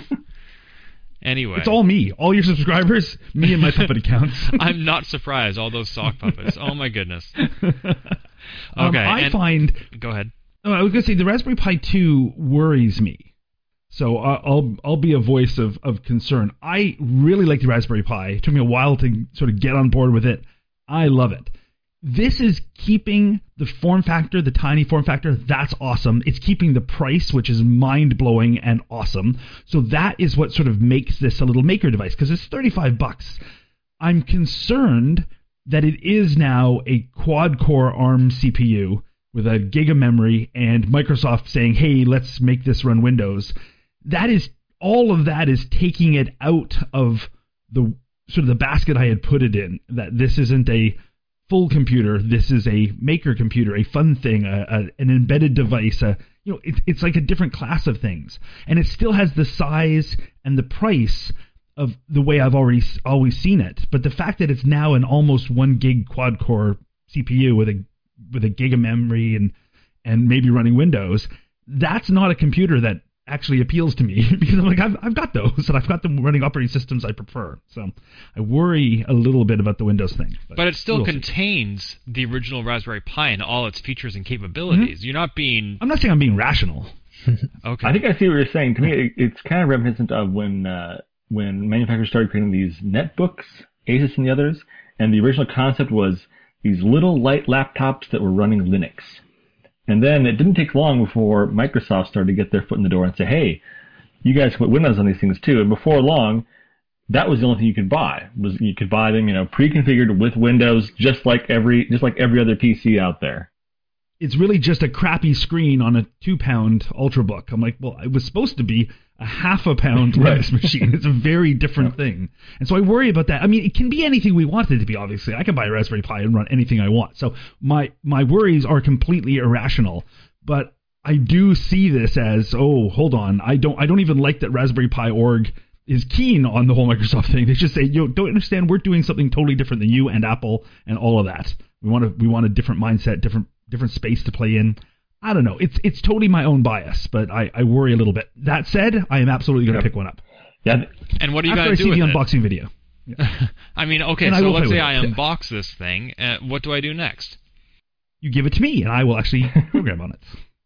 Anyway. It's all me. All your subscribers, me and my puppet accounts. I'm not surprised. All those sock puppets. Oh, my goodness. Okay. Um, I and, find... Go ahead. Oh, I was going to say, the Raspberry Pi two worries me. So uh, I'll I'll be a voice of, of concern. I really like the Raspberry Pi. It took me a while to sort of get on board with it. I love it. This is keeping the form factor, the tiny form factor. That's awesome. It's keeping the price, which is mind-blowing and awesome. So that is what sort of makes this a little maker device, because it's thirty-five bucks. I'm concerned that it is now a quad-core ARM C P U with a gig of memory and Microsoft saying, hey, let's make this run Windows. That is, all of that is taking it out of the sort of the basket I had put it in, that this isn't a full computer, this is a maker computer, a fun thing, a, a, an embedded device. A, you know, it, it's like a different class of things. And it still has the size and the price of the way I've already always seen it. But the fact that it's now an almost one gig quad-core C P U with a with a gig of memory and and maybe running Windows, that's not a computer that actually appeals to me, because I'm like, I've, I've got those, and I've got them running operating systems I prefer. So I worry a little bit about the Windows thing. But, but it still we'll contains see. the original Raspberry Pi and all its features and capabilities. Mm-hmm. You're not being... I'm not saying I'm being rational. Okay. I think I see what you're saying. To me, it, it's kind of reminiscent of when uh, when manufacturers started creating these netbooks, Asus and the others, and the original concept was these little light laptops that were running Linux. And then it didn't take long before Microsoft started to get their foot in the door and say, hey, you guys can put Windows on these things too. And before long, that was the only thing you could buy. Was you could buy them, you know, pre-configured with Windows, just like every just like every other P C out there. It's really just a crappy screen on a two-pound Ultrabook. I'm like, well, it was supposed to be a half a pound Linux machine. It's a very different yeah. thing. And so I worry about that. I mean, it can be anything we want it to be, obviously. I can buy a Raspberry Pi and run anything I want. So my, my worries are completely irrational. But I do see this as, oh, hold on. I don't I don't even like that Raspberry Pi org is keen on the whole Microsoft thing. They just say, yo, don't understand, we're doing something totally different than you and Apple and all of that. We want to we want a different mindset, different different space to play in. I don't know. It's it's totally my own bias, but I, I worry a little bit. That said, I am absolutely going to yep. pick one up. Yeah. And what are you going to do see with the it? unboxing video? Yeah. I mean, okay, and so let's say I it, unbox yeah. this thing. Uh, what do I do next? You give it to me, and I will actually program on it.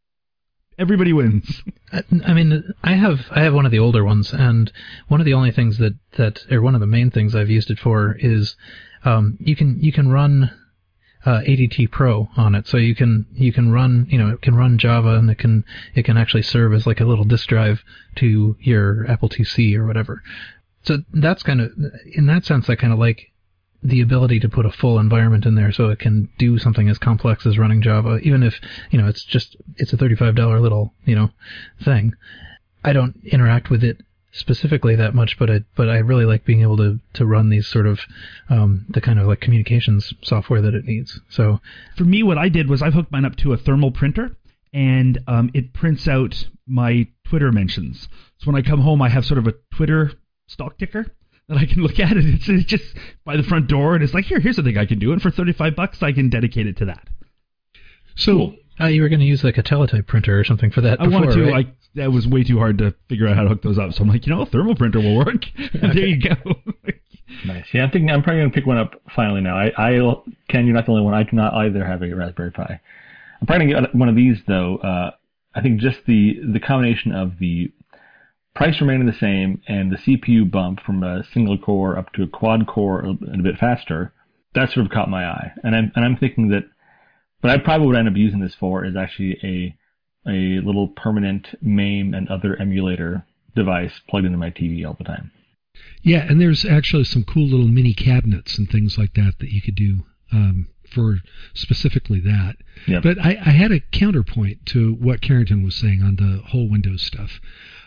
Everybody wins. I, I mean, I have I have one of the older ones, and one of the only things that, that or one of the main things I've used it for is um, you can you can run uh, A D T Pro on it, so you can you can run you know it can run Java, and it can it can actually serve as like a little disk drive to your Apple two C or whatever. So that's kind of, in that sense, I kind of like the ability to put a full environment in there so it can do something as complex as running Java, even if, you know, it's just, it's a thirty-five dollars little, you know, thing. I don't interact with it specifically that much, but I, but I really like being able to, to run these sort of, um, the kind of like communications software that it needs. So for me, what I did was I've hooked mine up to a thermal printer, and um, it prints out my Twitter mentions. So when I come home, I have sort of a Twitter stock ticker that I can look at, and it's, it's just by the front door, and it's like, here, here's a thing I can do, and for thirty-five bucks, I can dedicate it to that. So cool. uh, you were going to use like a teletype printer or something for that I before, wanted to. right? I, that was way too hard to figure out how to hook those up. So I'm like, you know, a thermal printer will work. And there you go. Nice. Yeah, I'm thinking I'm probably going to pick one up finally now. I, I, Ken, you're not the only one. I do not either have a Raspberry Pi. I'm probably going to get one of these, though. Uh, I think just the, the combination of the price remaining the same and the C P U bump from a single core up to a quad core and a bit faster, that sort of caught my eye. And I'm, and I'm thinking that what I probably would end up using this for is actually a a little permanent MAME and other emulator device plugged into my T V all the time. Yeah, and there's actually some cool little mini cabinets and things like that that you could do um, for specifically that. Yep. But I, I had a counterpoint to what Carrington was saying on the whole Windows stuff.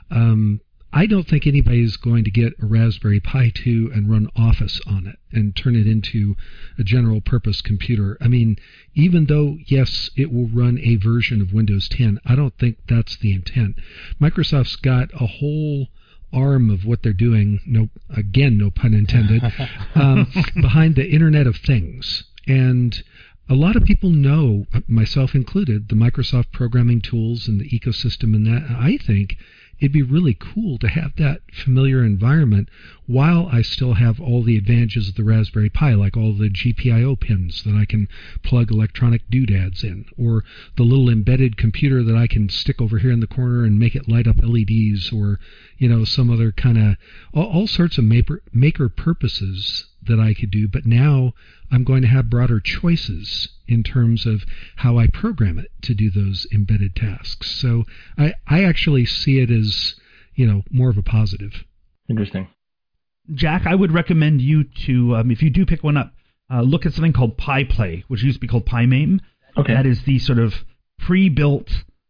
Um, I don't think anybody's going to get a Raspberry Pi two and run Office on it and turn it into a general purpose computer. I mean, even though, yes, it will run a version of Windows ten, I don't think that's the intent. Microsoft's got a whole arm of what they're doing, no, again, no pun intended, um, behind the Internet of Things. And a lot of people know, myself included, the Microsoft programming tools and the ecosystem, and that, I think it'd be really cool to have that familiar environment while I still have all the advantages of the Raspberry Pi, like all the G P I O pins that I can plug electronic doodads in, or the little embedded computer that I can stick over here in the corner and make it light up L E Ds, or, you know, some other kind of, all, all sorts of maker, maker purposes that I could do. But now I'm going to have broader choices in terms of how I program it to do those embedded tasks. So I, I actually see it as, you know, more of a positive. Interesting. Jack, I would recommend you to, um, if you do pick one up, uh, look at something called PiPlay, which used to be called PiMAME. Okay. That is the sort of pre-built,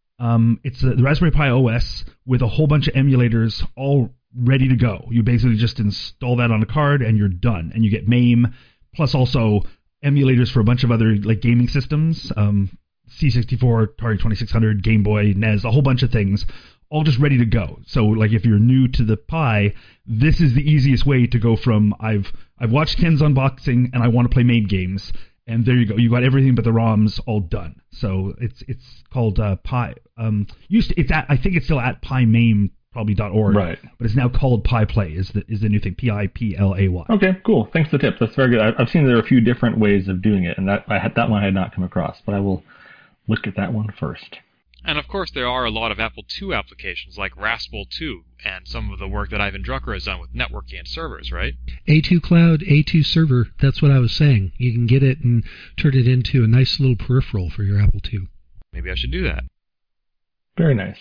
um, it's a, the Raspberry Pi O S with a whole bunch of emulators all ready to go. You basically just install that on a card and you're done. And you get MAME, plus also emulators for a bunch of other like gaming systems, um, C sixty-four, Atari twenty-six hundred, Game Boy, N E S, a whole bunch of things, all just ready to go. So like if you're new to the Pi, this is the easiest way to go from I've I've watched Ken's unboxing and I want to play MAME games, and there you go. You got everything but the ROMs all done. So it's it's called uh, Pi. Um, used to, it's at I think it's still at PiMAME. Probably .org, right? But it's now called PiPlay. Is the is the new thing? P I P L A Y. Okay, cool. Thanks for the tip. That's very good. I, I've seen there are a few different ways of doing it, and that I had that one I had not come across, but I will look at that one first. And of course, there are a lot of Apple two applications like Raspberry two, and some of the work that Ivan Drucker has done with networking and servers, right? A two Cloud, A two Server. That's what I was saying. You can get it and turn it into a nice little peripheral for your Apple two. Maybe I should do that. Very nice.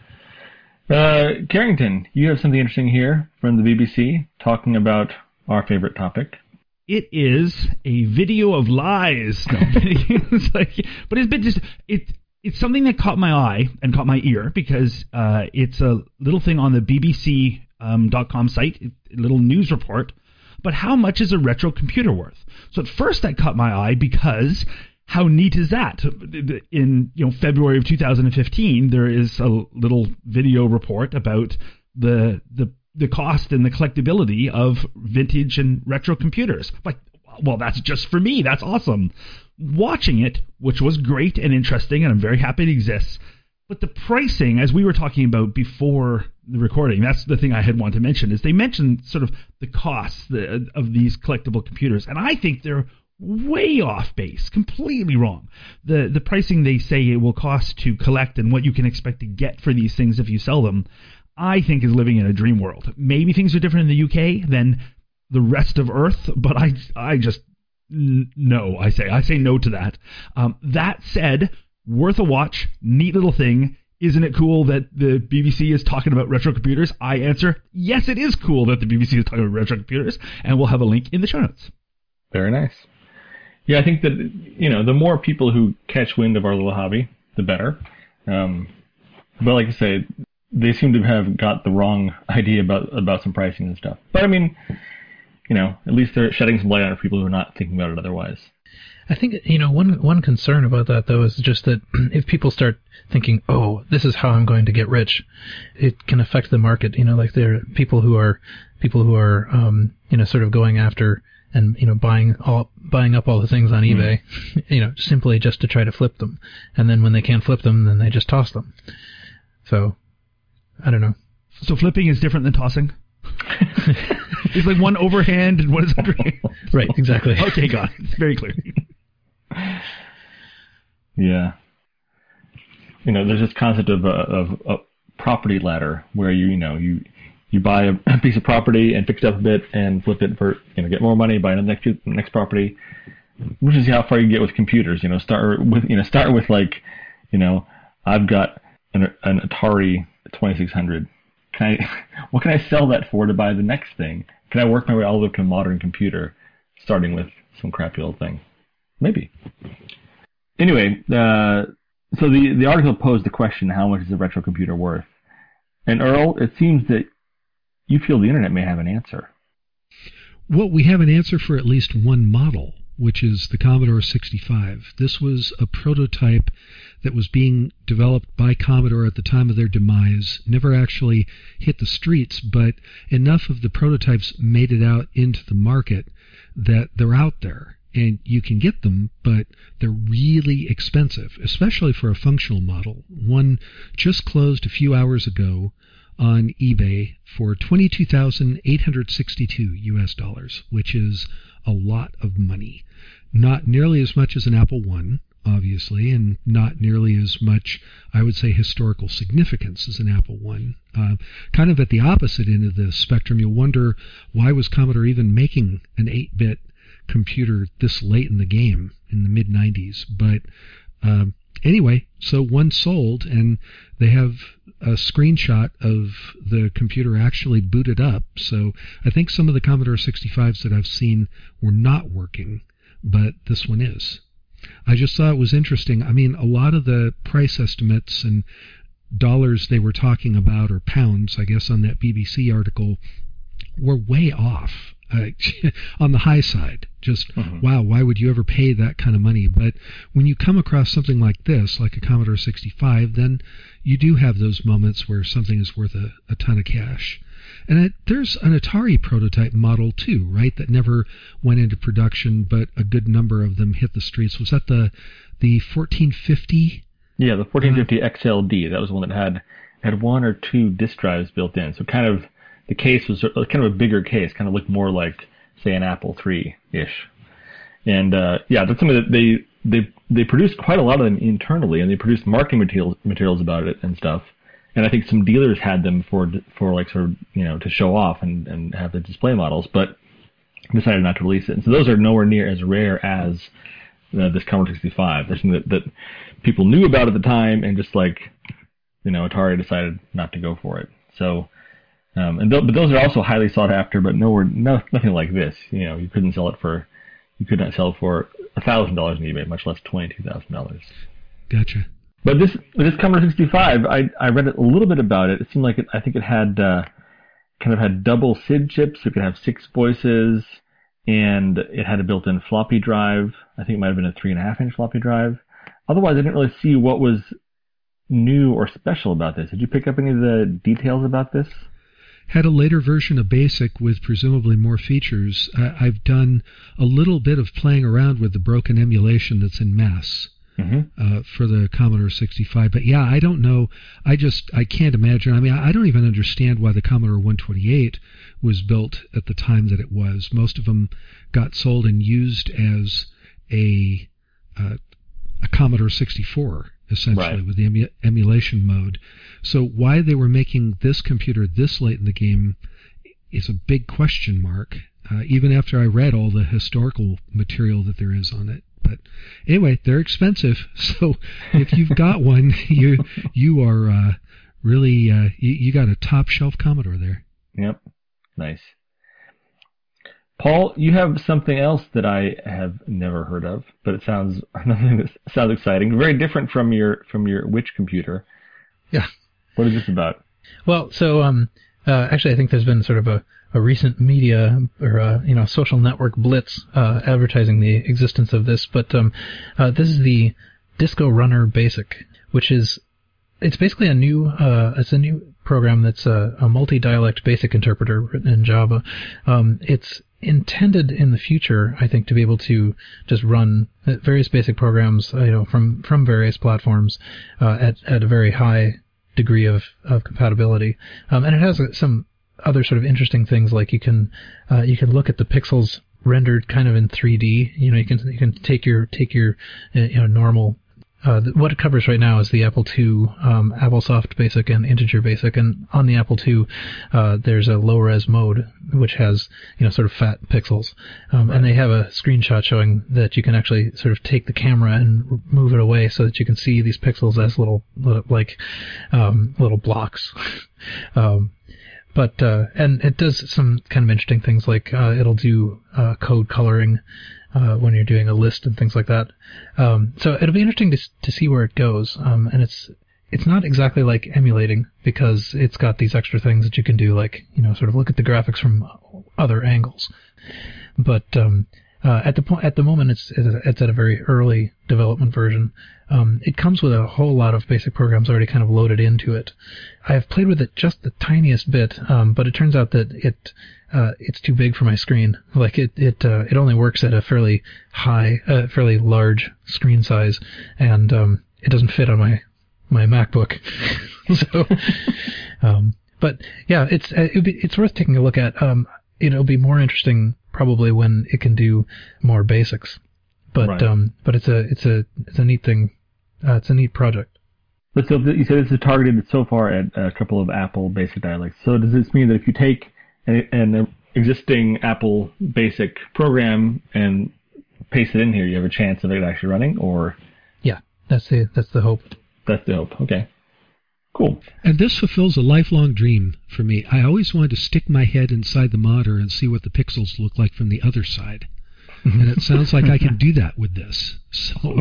Uh, Carrington, you have something interesting here from the B B C talking about our favorite topic. It is a video of lies. No, it's like, but it's been just it. It's something that caught my eye and caught my ear because uh, it's a little thing on the B B C um, dot com site, a little news report. But how much is a retro computer worth? So at first that caught my eye because how neat is that? In you know February of two thousand fifteen, there is a little video report about the the the cost and the collectability of vintage and retro computers. Like, well, that's just for me. That's awesome. Watching it, which was great and interesting, and I'm very happy it exists. But the pricing, as we were talking about before the recording, that's the thing I had wanted to mention, is they mentioned sort of the costs of these collectible computers, and I think they're way off base, completely wrong. The the pricing they say it will cost to collect and what you can expect to get for these things if you sell them, I think is living in a dream world. Maybe things are different in the U K than the rest of Earth, but I I just n- no, I say I say no to that. Um, that said, worth a watch, neat little thing. Isn't it cool that the B B C is talking about retro computers? I answer, yes, it is cool that the B B C is talking about retro computers, and we'll have a link in the show notes. Very nice. Yeah, I think that, you know, the more people who catch wind of our little hobby, the better. Um, but like I say, they seem to have got the wrong idea about about some pricing and stuff. But I mean, you know, at least they're shedding some light on it for people who are not thinking about it otherwise. I think, you know, one one concern about that, though, is just that if people start thinking, oh, this is how I'm going to get rich, it can affect the market. You know, like there are people who are people who are, um, you know, sort of going after and, you know, buying all buying up all the things on eBay, mm. you know, simply just to try to flip them. And then when they can't flip them, then they just toss them. So, I don't know. So flipping is different than tossing? It's like one overhand and one is underhand. Right, exactly. Okay, got it. It's very clear. Yeah. You know, there's this concept of a, of a property ladder where you, you know, you you buy a piece of property and fix it up a bit and flip it for, you know, get more money, buy the next next property, which is how far you get with computers. You know, start with, you know, start with like, you know, I've got an, an Atari twenty-six hundred. Can I, what can I sell that for to buy the next thing? Can I work my way all the way up to a modern computer, starting with some crappy old thing? Maybe. Anyway, uh, so the, the article posed the question, how much is a retro computer worth? And Earl, it seems that you feel the internet may have an answer. Well, we have an answer for at least one model, which is the Commodore sixty-five. This was a prototype that was being developed by Commodore at the time of their demise, never actually hit the streets, but enough of the prototypes made it out into the market that they're out there. And you can get them, but they're really expensive, especially for a functional model. One just closed a few hours ago on eBay for twenty-two thousand eight hundred sixty-two U S dollars, which is a lot of money. Not nearly as much as an Apple one, obviously, and not nearly as much, I would say, historical significance as an Apple one. Uh, kind of at the opposite end of the spectrum, you'll wonder, why was Commodore even making an eight-bit computer this late in the game, in the mid nineties? But uh, anyway, so one sold, and they have a screenshot of the computer actually booted up. So I think some of the Commodore sixty-fives that I've seen were not working, but this one is. I just thought it was interesting. I mean, a lot of the price estimates and dollars they were talking about, or pounds, I guess, on that B B C article, were way off. Uh, on the high side. Just, mm-hmm. wow, why would you ever pay that kind of money? But when you come across something like this, like a Commodore sixty-five, then you do have those moments where something is worth a, a ton of cash. And it, there's an Atari prototype model too, right, that never went into production, but a good number of them hit the streets. Was that the the fourteen fifty? Yeah, the fourteen fifty uh, X L D. That was the one that had had one or two disk drives built in. So kind of the case was kind of a bigger case, kind of looked more like, say, an Apple three-ish. And uh, yeah, that's something that they they they produced quite a lot of them internally, and they produced marketing materials materials about it and stuff. And I think some dealers had them for for like sort of, you know, to show off and, and have the display models, but decided not to release it. And so those are nowhere near as rare as uh, this Commodore sixty-five. There's something that, that people knew about at the time, and just like, you know, Atari decided not to go for it. So. Um, and th- but those are also highly sought after, but nowhere, no, nothing like this. You know, you couldn't sell it for, you could not sell it for a thousand dollars on eBay, much less twenty-two thousand dollars. Gotcha. But this this Commodore sixty-five, I I read a little bit about it. It seemed like it, I think it had uh, kind of had double S I D chips. You could have six voices, and it had a built-in floppy drive. I think it might have been a three and a half inch floppy drive. Otherwise, I didn't really see what was new or special about this. Did you pick up any of the details about this? Had a later version of BASIC with presumably more features. Uh, I've done a little bit of playing around with the broken emulation that's in mass mm-hmm. uh, for the Commodore sixty-five. But yeah, I don't know. I just, I can't imagine. I mean, I don't even understand why the Commodore one twenty-eight was built at the time that it was. Most of them got sold and used as a, uh, a Commodore sixty-four. Essentially, right. With the emu- emulation mode. So why they were making this computer this late in the game is a big question mark, uh, even after I read all the historical material that there is on it. But anyway, they're expensive, so if you've got one, you you are uh, really, uh, you, you got a top-shelf Commodore there. Yep, nice. Paul, you have something else that I have never heard of, but it sounds it sounds exciting. Very different from your from your witch computer. Yeah. What is this about? Well, so um, uh, actually, I think there's been sort of a, a recent media or a, you know social network blitz uh, advertising the existence of this, but um, uh, this is the Disco Runner Basic, which is it's basically a new uh, it's a new program that's a, a multi-dialect basic interpreter written in Java. Um, it's intended in the future, I think, to be able to just run various basic programs, you know, from from various platforms uh, at at a very high degree of of compatibility. Um, and it has some other sort of interesting things, like you can uh, you can look at the pixels rendered kind of in three D. You know, you can you can take your take your uh, you know normal. Uh, what it covers right now is the Apple two, um, AppleSoft Basic and Integer Basic, and on the Apple two, uh, there's a low-res mode which has, you know, sort of fat pixels, um, right. And they have a screenshot showing that you can actually sort of take the camera and move it away so that you can see these pixels as little, little like, um, little blocks. um, But, uh, and it does some kind of interesting things, like, uh, it'll do, uh, code coloring, uh, when you're doing a list and things like that. Um, so it'll be interesting to, to see where it goes. Um, and it's, it's not exactly like emulating, because it's got these extra things that you can do, like, you know, sort of look at the graphics from other angles. But, um, Uh, at the point, at the moment, it's it's at a very early development version. Um, it comes with a whole lot of basic programs already kind of loaded into it. I have played with it just the tiniest bit, um, but it turns out that it uh, it's too big for my screen. Like it it uh, it only works at a fairly high, uh, fairly large screen size, and um, it doesn't fit on my my MacBook. so, um, but yeah, it's it'd be, it's worth taking a look at. Um, it'll be more interesting probably when it can do more basics, but right. um, but it's a it's a it's a neat thing. Uh, it's a neat project. But so you said this is targeted so far at a couple of Apple Basic dialects. So does this mean that if you take an, an existing Apple Basic program and paste it in here, you have a chance of it actually running? Or yeah, that's the that's the hope. That's the hope. Okay. Cool. And this fulfills a lifelong dream for me. I always wanted to stick my head inside the monitor and see what the pixels look like from the other side. And it sounds like I can do that with this. So,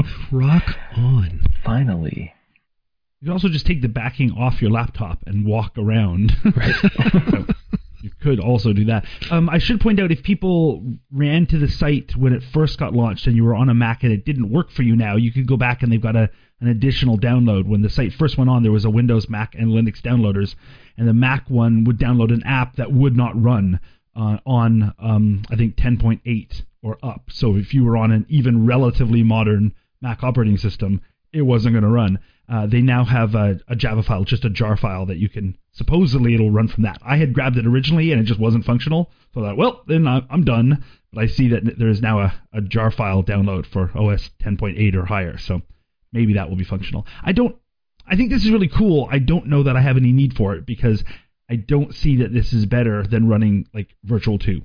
rock on. Finally. You can also just take the backing off your laptop and walk around. Right. So you could also do that. Um, I should point out, if people ran to the site when it first got launched and you were on a Mac and it didn't work for you now, you could go back and they've got a an additional download. When the site first went on, there was a Windows, Mac, and Linux downloaders, and the Mac one would download an app that would not run uh, on, um, I think, ten point eight or up. So if you were on an even relatively modern Mac operating system, it wasn't going to run. Uh, they now have a, a Java file, just a jar file that you can, supposedly it'll run from that. I had grabbed it originally and it just wasn't functional. So I thought, well, then I'm done. But I see that there is now a, a jar file download for O S ten point eight or higher. So maybe that will be functional. I don't, I think this is really cool. I don't know that I have any need for it, because I don't see that this is better than running like Virtual two.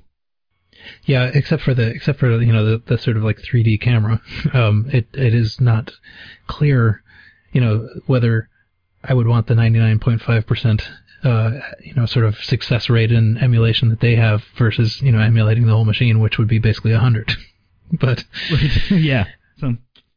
Yeah, except for the except for you know the, the sort of like three D camera, um, it it is not clear, you know, whether I would want the ninety-nine point five percent, uh, you know, sort of success rate in emulation that they have versus you know emulating the whole machine, which would be basically a hundred. But yeah, so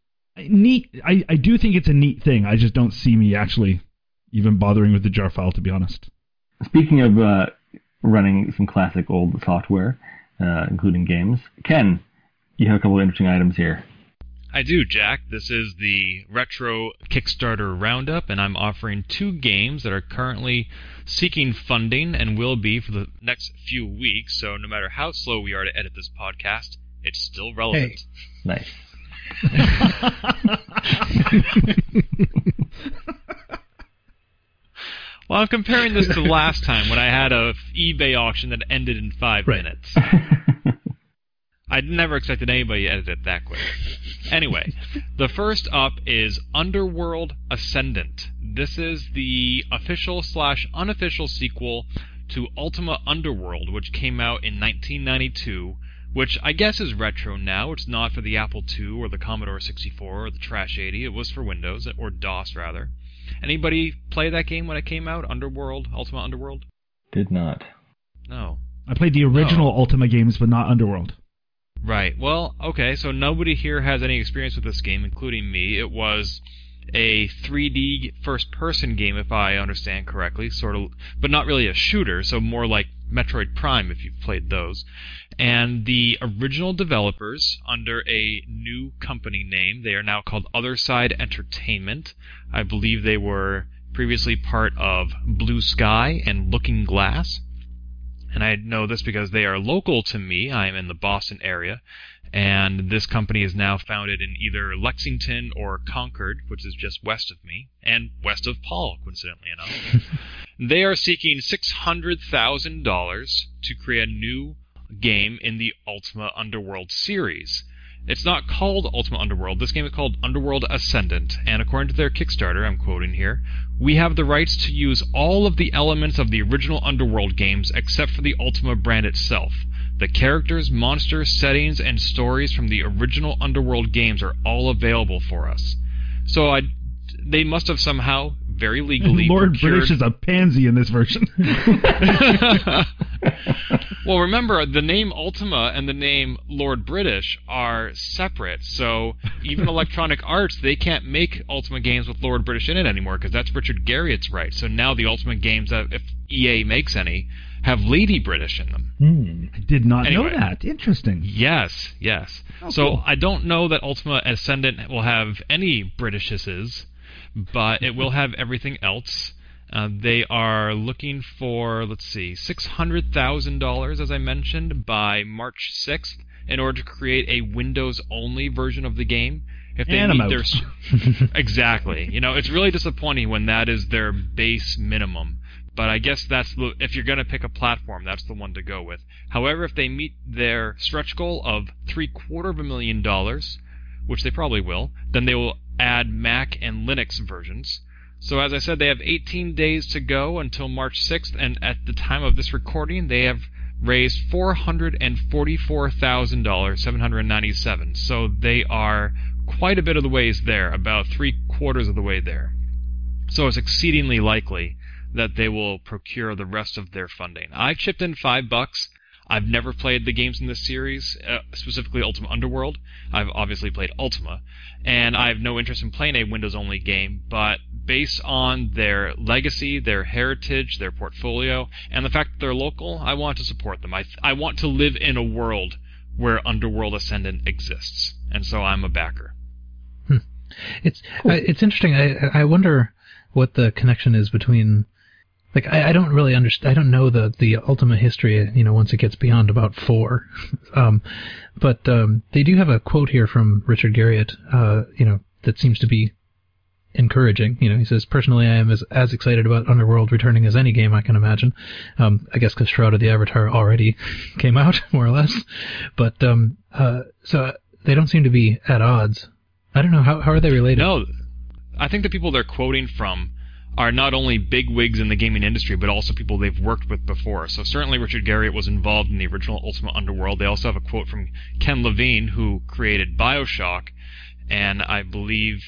neat. I I do think it's a neat thing. I just don't see me actually even bothering with the jar file, to be honest. Speaking of uh, running some classic old software, Uh, including games. Ken, you have a couple of interesting items here. I do, Jack. This is the Retro Kickstarter Roundup, and I'm offering two games that are currently seeking funding and will be for the next few weeks, so no matter how slow we are to edit this podcast, it's still relevant. Hey. Nice. Well, I'm comparing this to last time when I had a eBay auction that ended in five right. minutes. I never expected anybody to edit it that quick. Anyway, the first up is Underworld Ascendant. This is the official slash unofficial sequel to Ultima Underworld, which came out in nineteen ninety-two, which I guess is retro now. It's not for the Apple two or the Commodore sixty-four or the Trash eighty. It was for Windows, or DOS rather. Anybody play that game when it came out? Underworld, Ultima Underworld? Did not. No. I played the original Oh. Ultima games, but not Underworld. Right. Well, okay, so nobody here has any experience with this game, including me. It was a three D first-person game, if I understand correctly, sort of, but not really a shooter, so more like Metroid Prime, if you've played those. And the original developers, under a new company name, they are now called Otherside Entertainment. I believe they were previously part of Blue Sky and Looking Glass. And I know this because they are local to me. I am in the Boston area. And this company is now founded in either Lexington or Concord, which is just west of me, and west of Paul, coincidentally enough. They are seeking six hundred thousand dollars to create a new game in the Ultima Underworld series. It's not called Ultima Underworld. This game is called Underworld Ascendant, and according to their Kickstarter, I'm quoting here, we have the rights to use all of the elements of the original Underworld games except for the Ultima brand itself. The characters, monsters, settings, and stories from the original Underworld games are all available for us. So I, they must have somehow, very legally, Lord procured... British is a pansy in this version. Well, remember, the name Ultima and the name Lord British are separate, so even Electronic Arts, they can't make Ultima games with Lord British in it anymore, because that's Richard Garriott's right. So now the Ultima games, that if E A makes any, have Lady British in them. Hmm. I did not Anyway. know that. Interesting. Yes, yes. Oh, so cool. I don't know that Ultima Ascendant will have any Britishes, but it will have everything else. Uh, they are looking for, let's see, six hundred thousand dollars, as I mentioned, by March sixth in order to create a Windows-only version of the game. If they And I'm meet out. their s- exactly, you know, it's really disappointing when that is their base minimum. But I guess that's the, if you're going to pick a platform, that's the one to go with. However, if they meet their stretch goal of three quarter of a million dollars, which they probably will, then they will add Mac and Linux versions. So as I said, they have eighteen days to go until March sixth, and at the time of this recording, they have raised four hundred forty-four thousand dollars, seven hundred ninety-seven dollars. So they are quite a bit of the ways there, about three quarters of the way there. So it's exceedingly likely that they will procure the rest of their funding. I chipped in five bucks. I've never played the games in this series, uh, specifically Ultima Underworld. I've obviously played Ultima, and I have no interest in playing a Windows-only game, but based on their legacy, their heritage, their portfolio, and the fact that they're local, I want to support them. I, th- I want to live in a world where Underworld Ascendant exists, and so I'm a backer. Hmm. It's uh, it's interesting. I I wonder what the connection is between. Like I, I don't really understand. I don't know the the Ultima history. You know, once it gets beyond about four, um, but um, they do have a quote here from Richard Garriott. Uh, you know, that seems to be encouraging. You know, he says, "Personally, I am as as excited about Underworld returning as any game I can imagine." Um, I guess because Shroud of the Avatar already came out, more or less. But um, uh, so they don't seem to be at odds. I don't know how how are they related? No, I think the people they're quoting from are not only big wigs in the gaming industry, but also people they've worked with before. So certainly Richard Garriott was involved in the original Ultima Underworld. They also have a quote from Ken Levine, who created BioShock, and I believe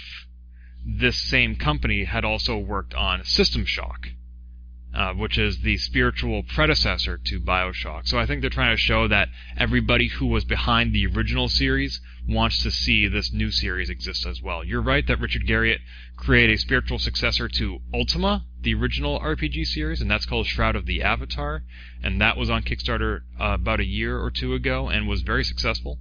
this same company had also worked on System Shock, uh, which is the spiritual predecessor to BioShock. So I think they're trying to show that everybody who was behind the original series wants to see this new series exist as well. You're right that Richard Garriott created a spiritual successor to Ultima, the original R P G series, and that's called Shroud of the Avatar, and that was on Kickstarter uh, about a year or two ago and was very successful.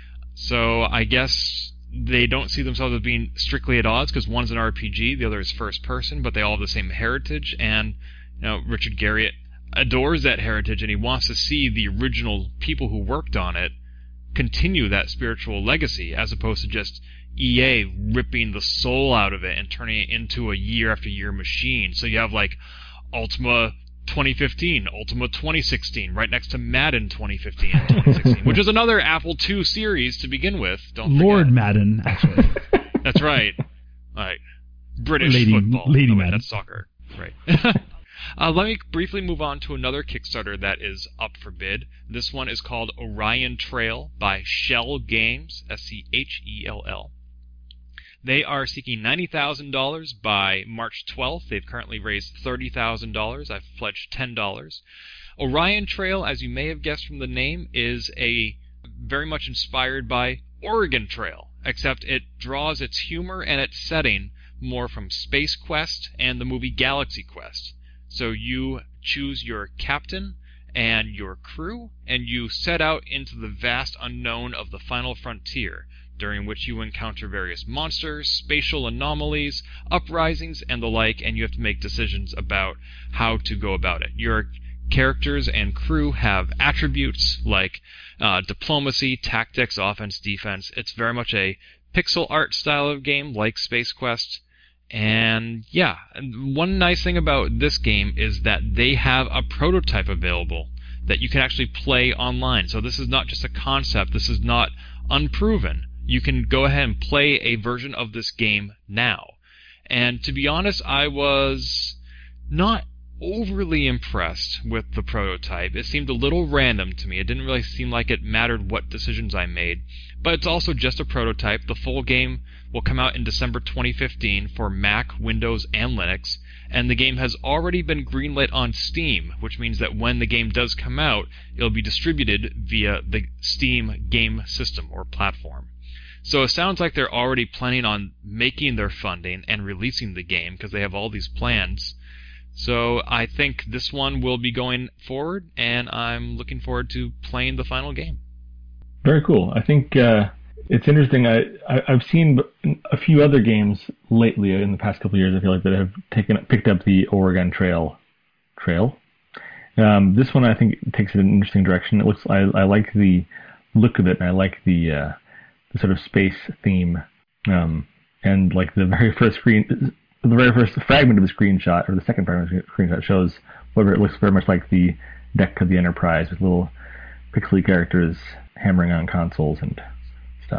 So I guess they don't see themselves as being strictly at odds, because one's an R P G, the other is first person, but they all have the same heritage, and you know, Richard Garriott adores that heritage, and he wants to see the original people who worked on it continue that spiritual legacy, as opposed to just E A ripping the soul out of it and turning it into a year after year machine. So you have like Ultima twenty fifteen, Ultima twenty sixteen, right next to Madden twenty fifteen and twenty sixteen, which is another Apple two series to begin with. Don't Lord forget. Madden, actually. That's right. Right. British Lady- football. Lady oh, wait, Madden. that's soccer. Right. Uh, let me briefly move on to another Kickstarter that is up for bid. This one is called Orion Trail by Schell Games, S C H E L L. They are seeking ninety thousand dollars by March twelfth. They've currently raised thirty thousand dollars. I've pledged ten dollars. Orion Trail, as you may have guessed from the name, is a very much inspired by Oregon Trail, except it draws its humor and its setting more from Space Quest and the movie Galaxy Quest. So you choose your captain and your crew, and you set out into the vast unknown of the final frontier, during which you encounter various monsters, spatial anomalies, uprisings, and the like, and you have to make decisions about how to go about it. Your characters and crew have attributes like uh, diplomacy, tactics, offense, defense. It's very much a pixel art style of game like Space Quest. And yeah, one nice thing about this game is that they have a prototype available that you can actually play online. So this is not just a concept. This is not unproven. You can go ahead and play a version of this game now. And to be honest, I was not overly impressed with the prototype. It seemed a little random to me. It didn't really seem like it mattered what decisions I made. But it's also just a prototype. The full game will come out in December twenty fifteen for Mac, Windows, and Linux. And the game has already been greenlit on Steam, which means that when the game does come out, it'll be distributed via the Steam game system or platform. So it sounds like they're already planning on making their funding and releasing the game because they have all these plans. So I think this one will be going forward, and I'm looking forward to playing the final game. Very cool. I think uh, it's interesting. I, I I've seen a few other games lately in the past couple of years. I feel like that have taken picked up the Oregon Trail trail. Um, this one I think takes it in an interesting direction. It looks I I like the look of it, and I like the uh, the sort of space theme, um, and like the very first screen. The very first fragment of the screenshot, or the second fragment of the screenshot, shows whatever it looks very much like the deck of the Enterprise with little pixely characters hammering on consoles and stuff.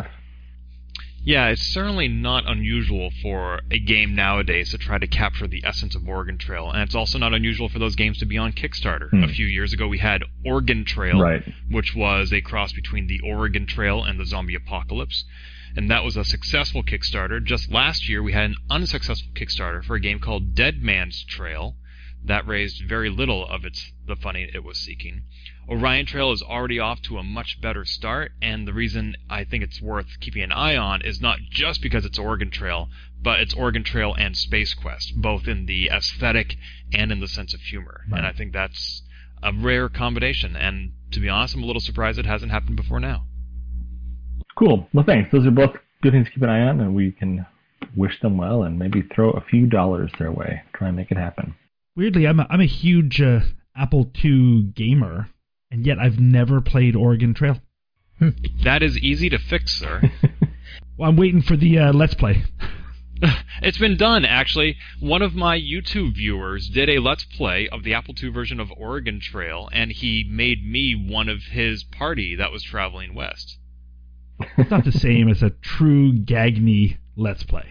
Yeah, it's certainly not unusual for a game nowadays to try to capture the essence of Oregon Trail, and it's also not unusual for those games to be on Kickstarter. Hmm. A few years ago we had Oregon Trail, Right. which was a cross between the Oregon Trail and the Zombie Apocalypse. And that was a successful Kickstarter. Just last year, we had an unsuccessful Kickstarter for a game called Dead Man's Trail that raised very little of its the funding it was seeking. Orion Trail is already off to a much better start, and the reason I think it's worth keeping an eye on is not just because it's Oregon Trail, but it's Oregon Trail and Space Quest, both in the aesthetic and in the sense of humor. Right. And I think that's a rare combination, and to be honest, I'm a little surprised it hasn't happened before now. Cool. Well, thanks. Those are both good things to keep an eye on, and we can wish them well and maybe throw a few dollars their way. Try and make it happen. Weirdly, I'm a, I'm a huge uh, Apple two gamer, and yet I've never played Oregon Trail. That is easy to fix, sir. Well, I'm waiting for the uh, Let's Play. It's been done, actually. One of my YouTube viewers did a Let's Play of the Apple two version of Oregon Trail, and he made me one of his party that was traveling west. It's not the same as a true Gagney Let's Play.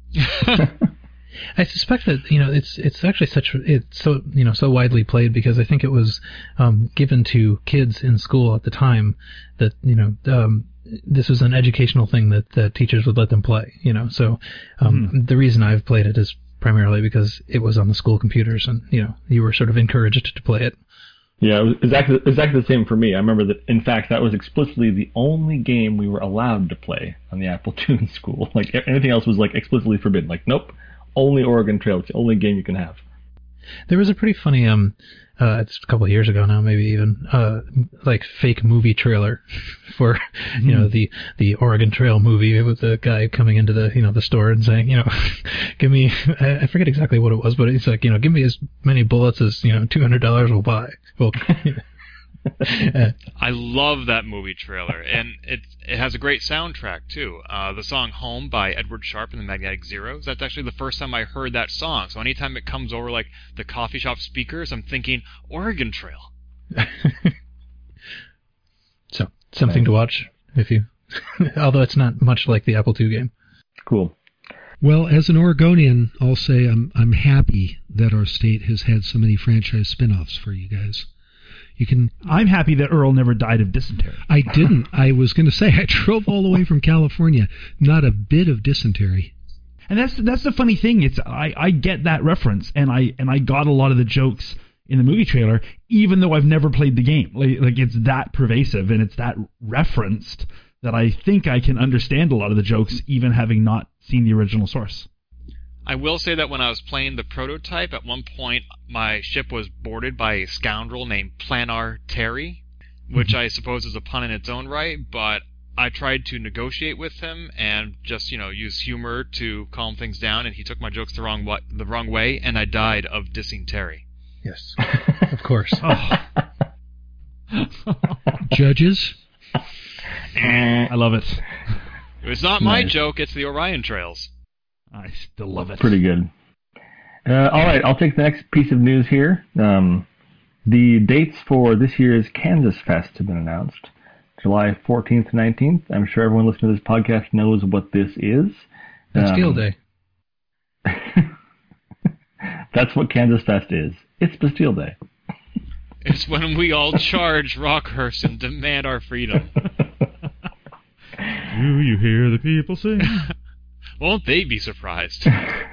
I suspect that you know it's it's actually such it's so you know so widely played because I think it was um, given to kids in school at the time that you know um, this was an educational thing that, that teachers would let them play. You know, so um, Mm-hmm. the reason I've played it is primarily because it was on the school computers and you know you were sort of encouraged to play it. Yeah, it was exactly exactly the same for me. I remember that, in fact, that was explicitly the only game we were allowed to play on the Apple two in school. Like, anything else was, like, explicitly forbidden. Like, nope, only Oregon Trail. It's the only game you can have. There was a pretty funny, um, uh, it's a couple of years ago now, maybe even, uh, like fake movie trailer for, you know, the, the Oregon Trail movie with the guy coming into the, you know, the store and saying, you know, give me, I I forget exactly what it was, but it's like, you know, give me as many bullets as, you know, two hundred dollars will buy. Well, uh, I love that movie trailer, and it it has a great soundtrack too. Uh, the song "Home" by Edward Sharpe and the Magnetic Zeros. That's actually the first time I heard that song. So anytime it comes over like the coffee shop speakers, I'm thinking Oregon Trail. so something to watch if you, although it's not much like the Apple two game. Cool. Well, as an Oregonian, I'll say I'm I'm happy that our state has had so many franchise spin-offs for you guys. You can. I'm happy that Earl never died of dysentery. I didn't. I was going to say I drove all the way from California. Not a bit of dysentery. And that's that's the funny thing. It's I, I get that reference, and I and I got a lot of the jokes in the movie trailer, even though I've never played the game. Like, like it's that pervasive and it's that referenced that I think I can understand a lot of the jokes, even having not seen the original source. I will say that when I was playing the prototype, at one point my ship was boarded by a scoundrel named Planar Terry, which I suppose is a pun in its own right, but I tried to negotiate with him and just, you know, use humor to calm things down, and he took my jokes the wrong wa- the wrong way, and I died of dissing Terry. Yes, of course. Oh. Judges? I love it. It's not my Nice. joke, it's the Orion Trails. I still love it. Pretty good. Uh, all right, I'll take the next piece of news here. Um, the dates for this year's Kansas Fest have been announced. July fourteenth to nineteenth. I'm sure everyone listening to this podcast knows what this is. Bastille Um, Day. That's what Kansas Fest is. It's Bastille Day. It's when we all charge Rockhurst and demand our freedom. Do you hear the people sing? Won't they be surprised?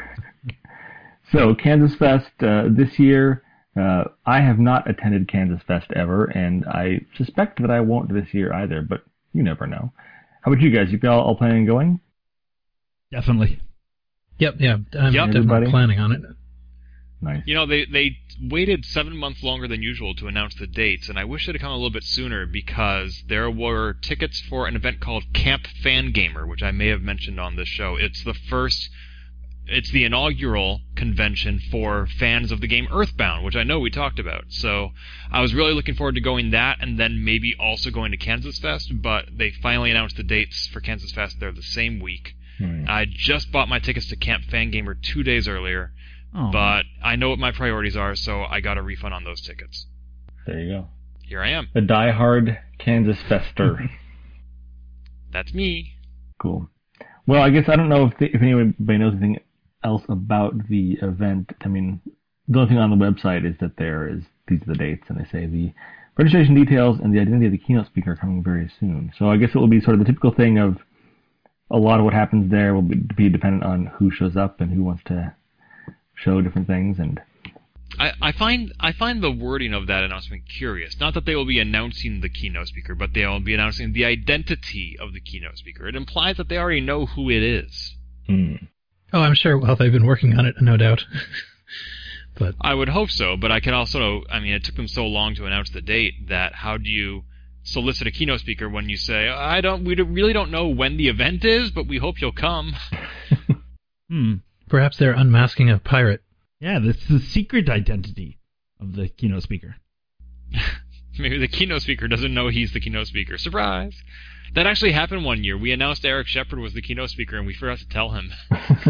So, Kansas Fest uh, this year, uh, I have not attended Kansas Fest ever, and I suspect that I won't this year either, but you never know. How about you guys? You all, all planning on going? Definitely. Yep, yeah. I'm Yep. definitely Everybody? planning on it. Nice. You know, they, they waited seven months longer than usual to announce the dates, and I wish it had come a little bit sooner because there were tickets for an event called Camp Fangamer, which I may have mentioned on this show. It's the first, it's the inaugural convention for fans of the game Earthbound, which I know we talked about. So I was really looking forward to going that and then maybe also going to Kansas Fest, but they finally announced the dates for Kansas Fest. They're the same week. Hmm. I just bought my tickets to Camp Fangamer two days earlier. Oh. But I know what my priorities are, so I got a refund on those tickets. There you go. Here I am. A diehard Kansas Fester. That's me. Cool. Well, I guess I don't know if, the, if anybody knows anything else about the event. I mean, the only thing on the website is that there is, these are the dates, and they say the registration details and the identity of the keynote speaker are coming very soon. So I guess it will be sort of the typical thing of a lot of what happens there will be, be dependent on who shows up and who wants to show different things. And I, I find I find the wording of that announcement curious. Not that they will be announcing the keynote speaker, but they will be announcing the identity of the keynote speaker. It implies that they already know who it is. hmm. Oh, I'm sure. Well, they've been working on it, no doubt. But I would hope so, but I can also, I mean, it took them so long to announce the date that how do you solicit a keynote speaker when you say, I don't, we really don't know when the event is, but we hope you'll come. Hmm. perhaps they're unmasking a pirate. Yeah, that's the secret identity of the keynote speaker. Maybe the keynote speaker doesn't know he's the keynote speaker. Surprise! That actually happened one year. We announced Eric Shepard was the keynote speaker, and we forgot to tell him.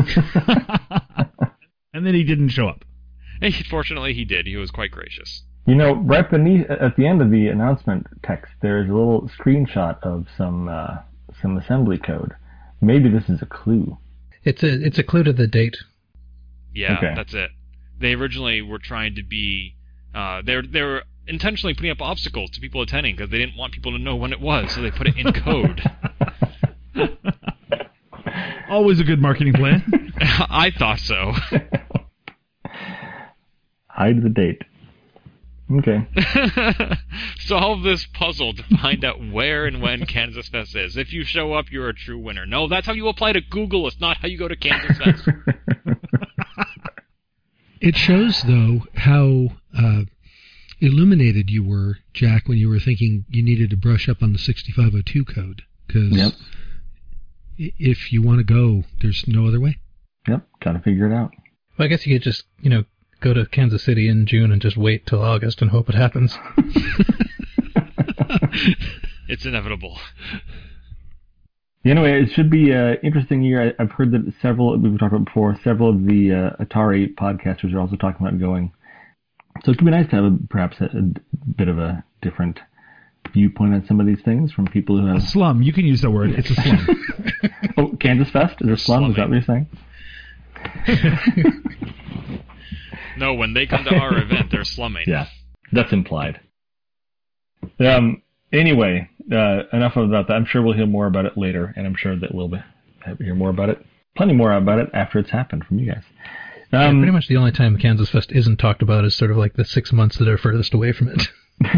And then he didn't show up. And fortunately, he did. He was quite gracious. You know, right beneath, at the end of the announcement text, there's a little screenshot of some uh, some assembly code. Maybe this is a clue. It's a it's a clue to the date. Yeah, Okay. that's it. They originally were trying to be... Uh, they they were intentionally putting up obstacles to people attending because they didn't want people to know when it was, so they put it in code. Always a good marketing plan. I thought so. Hide the date. Okay. Solve this puzzle to find out where and when Kansas Fest is. If you show up, you're a true winner. No, that's how you apply to Google. It's not how you go to Kansas Fest. It shows, though, how uh, illuminated you were, Jack, when you were thinking you needed to brush up on the sixty-five oh two code. Because Yep. if you want to go, there's no other way. Yep. Gotta figure it out. Well, I guess you could just, you know, go to Kansas City in June and just wait till August and hope it happens. It's inevitable. Anyway, it should be an interesting year. I, I've heard that several, we've talked about before, several of the uh, Atari podcasters are also talking about going. So it could be nice to have a, perhaps a, a bit of a different viewpoint on some of these things from people who A have... slum. You can use the word. It's a slum. Oh, Kansas Fest? Is there slum? Is that what you're saying? No, when they come to our event, they're slumming. Yeah, that's implied. Um. Anyway, uh, enough about that. I'm sure we'll hear more about it later, and I'm sure that we'll be, hear more about it plenty more about it after it's happened from you guys. Um, yeah, pretty much the only time Kansas Fest isn't talked about is sort of like the six months that are furthest away from it.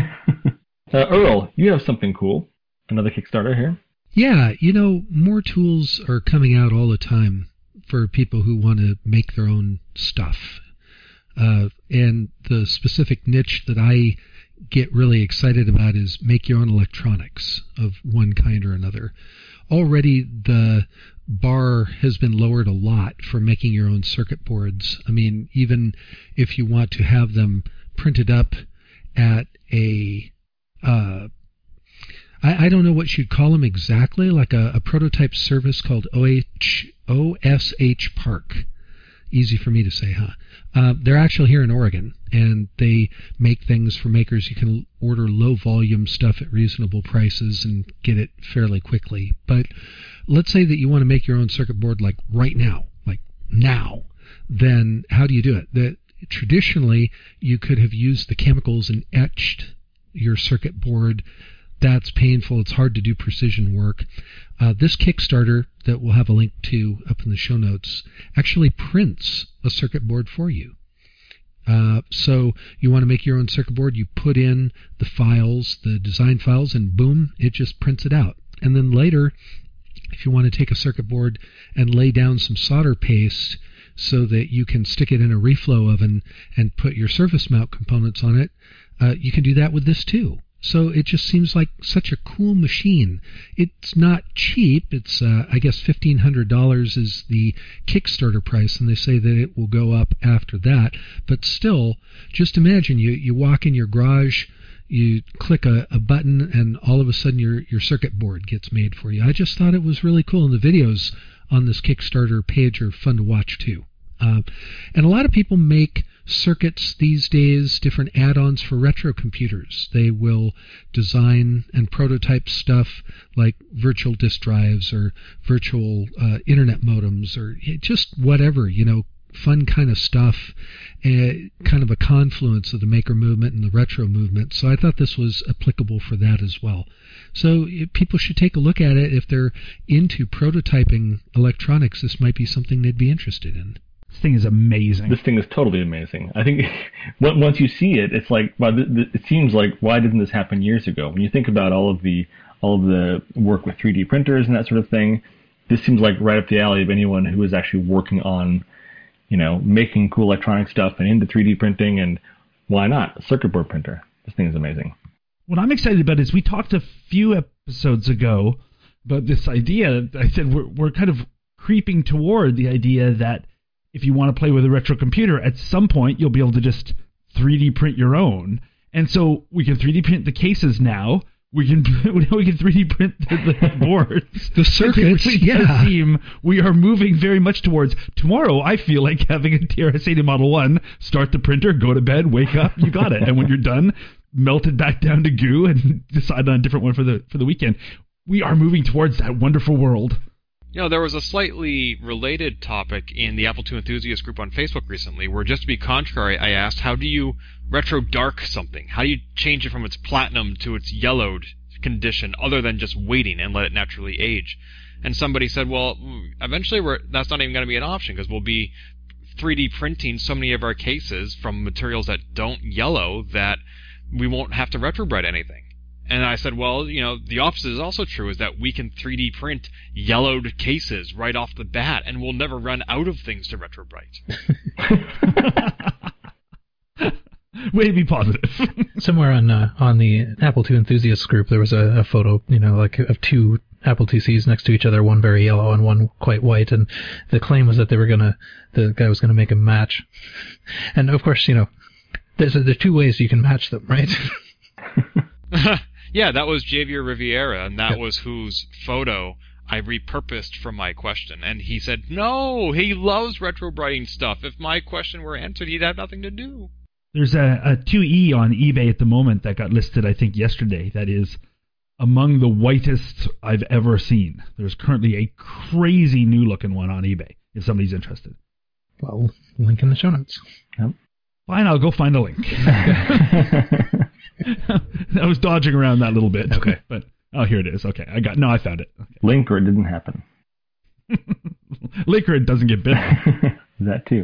uh, Earl, you have something cool. Another Kickstarter here. Yeah, you know, more tools are coming out all the time for people who want to make their own stuff. Uh, and the specific niche that I get really excited about is make your own electronics of one kind or another. Already the bar has been lowered a lot for making your own circuit boards. I mean, even if you want to have them printed up at a, uh, I, I don't know what you'd call them exactly, like a, a prototype service called O H, O S H Park. Easy for me to say, huh? Uh, they're actually here in Oregon, and they make things for makers. You can order low-volume stuff at reasonable prices and get it fairly quickly. But let's say that you want to make your own circuit board like right now, like now. Then how do you do it? The, traditionally, you could have used the chemicals and etched your circuit board. That's painful. It's hard to do precision work. Uh, this Kickstarter that we'll have a link to up in the show notes actually prints a circuit board for you. Uh, so you want to make your own circuit board, you put in the files, the design files, and boom, it just prints it out. And then later, if you want to take a circuit board and lay down some solder paste so that you can stick it in a reflow oven and put your surface mount components on it, uh, you can do that with this too. So it just seems like such a cool machine. It's not cheap. It's, uh, I guess, fifteen hundred dollars is the Kickstarter price, and they say that it will go up after that. But still, just imagine you, you walk in your garage, you click a, a button, and all of a sudden your, your circuit board gets made for you. I just thought it was really cool, and the videos on this Kickstarter page are fun to watch too. Uh, and a lot of people make circuits these days, different add-ons for retro computers. They will design and prototype stuff like virtual disk drives or virtual uh, internet modems or just whatever, you know, fun kind of stuff, uh, kind of a confluence of the maker movement and the retro movement. So I thought this was applicable for that as well. So if people should take a look at it. If they're into prototyping electronics, this might be something they'd be interested in. This thing is amazing. This thing is totally amazing. I think once you see it, it's like, well, it seems like, why didn't this happen years ago? When you think about all of the all of the work with three D printers and that sort of thing, this seems like right up the alley of anyone who is actually working on, you know, making cool electronic stuff and into three D printing. And why not a circuit board printer? This thing is amazing. What I'm excited about is we talked a few episodes ago about this idea. I said we're we're kind of creeping toward the idea that if you want to play with a retro computer, at some point you'll be able to just three D print your own. And so we can three D print the cases now. We can we can three D print the, the boards. The circuits, really yeah. Seem, we are moving very much towards tomorrow. I feel like having a T R S eighty Model one, start the printer, go to bed, wake up, you got it. And when you're done, melt it back down to goo and decide on a different one for the for the weekend. We are moving towards that wonderful world. You know, there was a slightly related topic in the Apple two Enthusiast group on Facebook recently where, just to be contrary, I asked, how do you retro dark something? How do you change it from its platinum to its yellowed condition other than just waiting and let it naturally age? And somebody said, well, eventually we're, that's not even going to be an option because we'll be three D printing so many of our cases from materials that don't yellow that we won't have to retrobrite anything. And I said, well, you know, the opposite is also true, is that we can three D print yellowed cases right off the bat, and we'll never run out of things to retrobrite. Way to be positive. Somewhere on uh, on the Apple two Enthusiasts group, there was a, a photo, you know, like of two Apple two Cs next to each other, one very yellow and one quite white, and the claim was that they were gonna, the guy was gonna make a match. And of course, you know, there's there's two ways you can match them, right? Yeah, that was Javier Riviera, and that was whose photo I repurposed from my question. And he said, no, he loves retrobriting stuff. If my question were answered, he'd have nothing to do. There's a, a two E on eBay at the moment that got listed, I think, yesterday. That is among the whitest I've ever seen. There's currently a crazy new-looking one on eBay, if somebody's interested. Well, link in the show notes. Yep. Fine, I'll go find a link. I was dodging around that a little bit. Okay. But, oh, here it is. Okay, I got, no, I found it. Okay. Link or it didn't happen. Liquor doesn't get bitter. That too.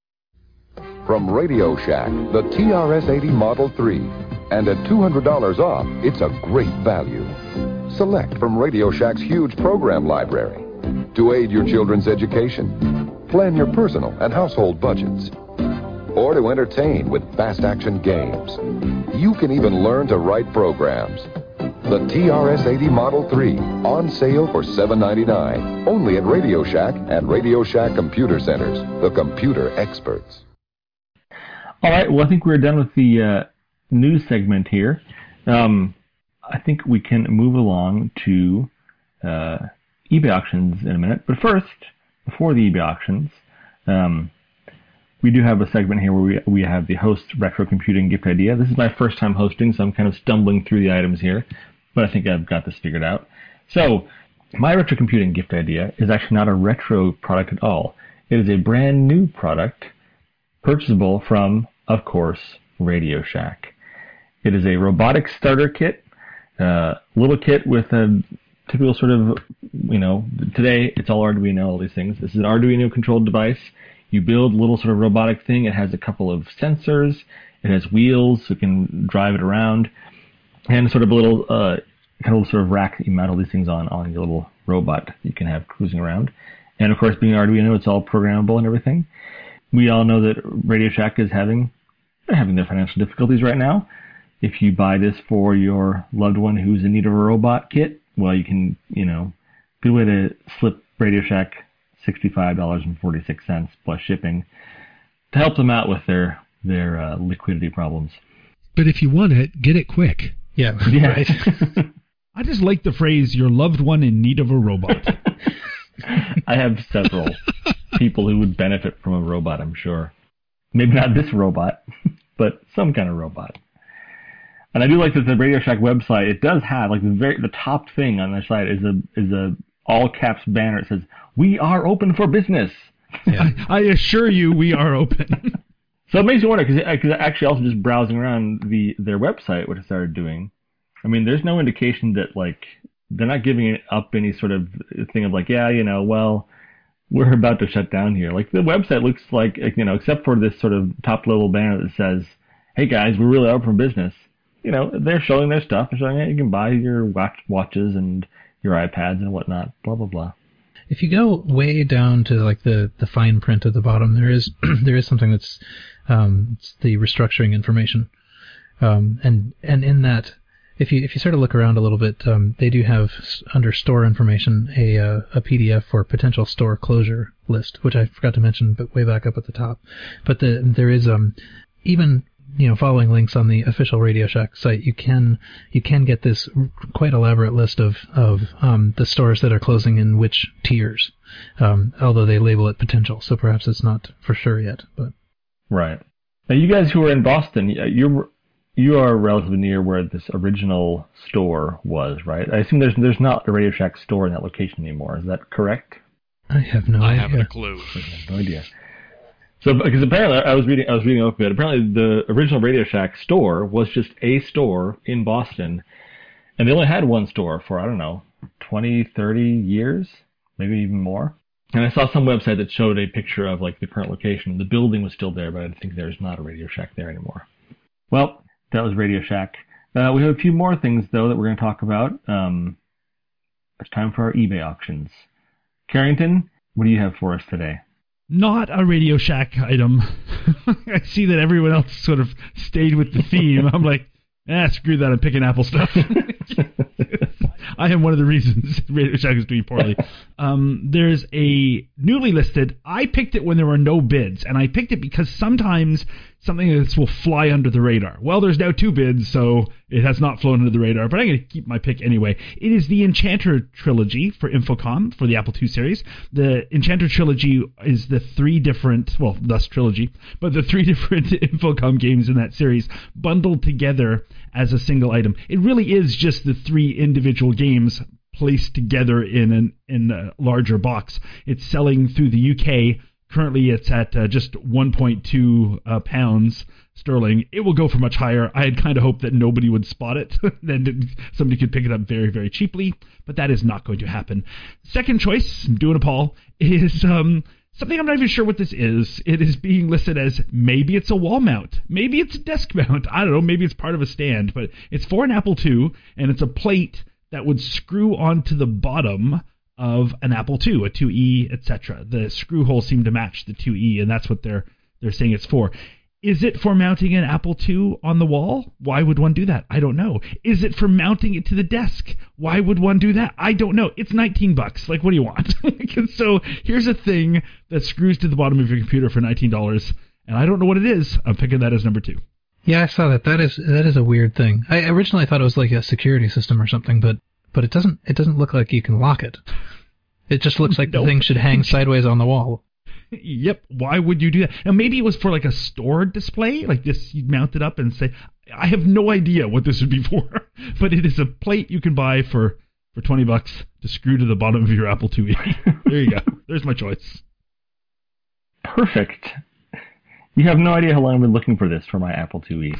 From Radio Shack, the T R S eighty Model three. And at two hundred dollars off, it's a great value. Select from Radio Shack's huge program library. To aid your children's education, plan your personal and household budgets, or to entertain with fast-action games. You can even learn to write programs. The T R S eighty Model three, on sale for seven ninety-nine, only at Radio Shack and Radio Shack Computer Centers, the computer experts. All right, well, I think we're done with the uh, news segment here. Um, I think we can move along to uh, eBay auctions in a minute. But first, before the eBay auctions, um, we do have a segment here where we we have the host retro computing gift idea. This is my first time hosting, so I'm kind of stumbling through the items here, but I think I've got this figured out. So, my retro computing gift idea is actually not a retro product at all. It is a brand new product, purchasable from, of course, Radio Shack. It is a robotic starter kit, uh, little kit with a typical sort of, you know, today it's all Arduino, all these things. This is an Arduino controlled device. You build a little sort of robotic thing. It has a couple of sensors. It has wheels, so you can drive it around, and sort of a little uh, kind of sort of rack that you mount all these things on on your little robot that you can have cruising around. And of course, being Arduino, it's all programmable and everything. We all know that Radio Shack is having they're having their financial difficulties right now. If you buy this for your loved one who's in need of a robot kit, well, you can, you know, good way to slip Radio Shack sixty-five dollars and forty-six cents plus shipping to help them out with their their uh, liquidity problems. But if you want it, get it quick. Yeah, Yeah. right. I just like the phrase, your loved one in need of a robot. I have several people who would benefit from a robot, I'm sure. Maybe not this robot, but some kind of robot. And I do like that the Radio Shack website, it does have, like, the very the top thing on their site is a is a all caps banner. It says, "We are open for business." Yeah. I, I assure you we are open. So it makes you wonder, because actually also just browsing around the their website, what I started doing, I mean, there's no indication that, like, they're not giving up any sort of thing of like, yeah, you know, well, we're about to shut down here. Like, the website looks like, you know, except for this sort of top level banner that says, "Hey guys, we're really open for business." You know, they're showing their stuff. They're showing, hey, you can buy your watch, watches and your iPads and whatnot, blah, blah, blah. If you go way down to like the, the fine print at the bottom, there is there is something that's um, it's the restructuring information, um, and and in that, if you if you sort of look around a little bit, um, they do have under store information a uh, a P D F for potential store closure list, which I forgot to mention, but way back up at the top. But the, there is um even. You know, following links on the official Radio Shack site, you can you can get this quite elaborate list of of um, the stores that are closing in which tiers. Um, although they label it potential, so perhaps it's not for sure yet. But right now, you guys who are in Boston, you're you are relatively near where this original store was, right? I assume there's there's not a Radio Shack store in that location anymore. Is that correct? I have no I idea. haven't a clue. I have no idea. So, because apparently, I was reading, I was reading a bit. Apparently, the original Radio Shack store was just a store in Boston, and they only had one store for, I don't know, twenty, thirty years, maybe even more. And I saw some website that showed a picture of like the current location. The building was still there, but I think there's not a Radio Shack there anymore. Well, that was Radio Shack. Uh, we have a few more things though that we're going to talk about. Um, it's time for our eBay auctions. Carrington, what do you have for us today? Not a Radio Shack item. I see that everyone else sort of stayed with the theme. I'm like, ah, screw that. I'm picking Apple stuff. I am one of the reasons Radio Shack is doing poorly. Um, there's a newly listed. I picked it when there were no bids, and I picked it because sometimes something like this will fly under the radar. Well, there's now two bids, so it has not flown under the radar, but I'm going to keep my pick anyway. It is the Enchanter Trilogy for Infocom, for the Apple two series. The Enchanter Trilogy is the three different, well, thus trilogy, but the three different Infocom games in that series bundled together as a single item. It really is just the three individual games placed together in an in a larger box. It's selling through the U K Currently, it's at uh, just one point two uh, pounds sterling. It will go for much higher. I had kind of hoped that nobody would spot it, then somebody could pick it up very, very cheaply, but that is not going to happen. Second choice, I'm doing a Paul, is um, something I'm not even sure what this is. It is being listed as maybe it's a wall mount, maybe it's a desk mount. I don't know. Maybe it's part of a stand, but it's for an Apple two, and it's a plate that would screw onto the bottom of an Apple two, a two E, et cetera. The screw holes seem to match the two E, and that's what they're they're saying it's for. Is it for mounting an Apple two on the wall? Why would one do that? I don't know. Is it for mounting it to the desk? Why would one do that? I don't know. It's nineteen bucks. Like, what do you want? So here's a thing that screws to the bottom of your computer for nineteen dollars, and I don't know what it is. I'm picking that as number two. Yeah, I saw that. That is that is a weird thing. I originally thought it was like a security system or something, but but it doesn't it doesn't look like you can lock it. It just looks like the Nope. thing should hang sideways on the wall. Yep. Why would you do that? And maybe it was for like a store display, like this. You'd mount it up and say, I have no idea what this would be for, but it is a plate you can buy for, for twenty bucks to screw to the bottom of your Apple two E. There you go. There's my choice. Perfect. You have no idea how long I've been looking for this for my Apple two E.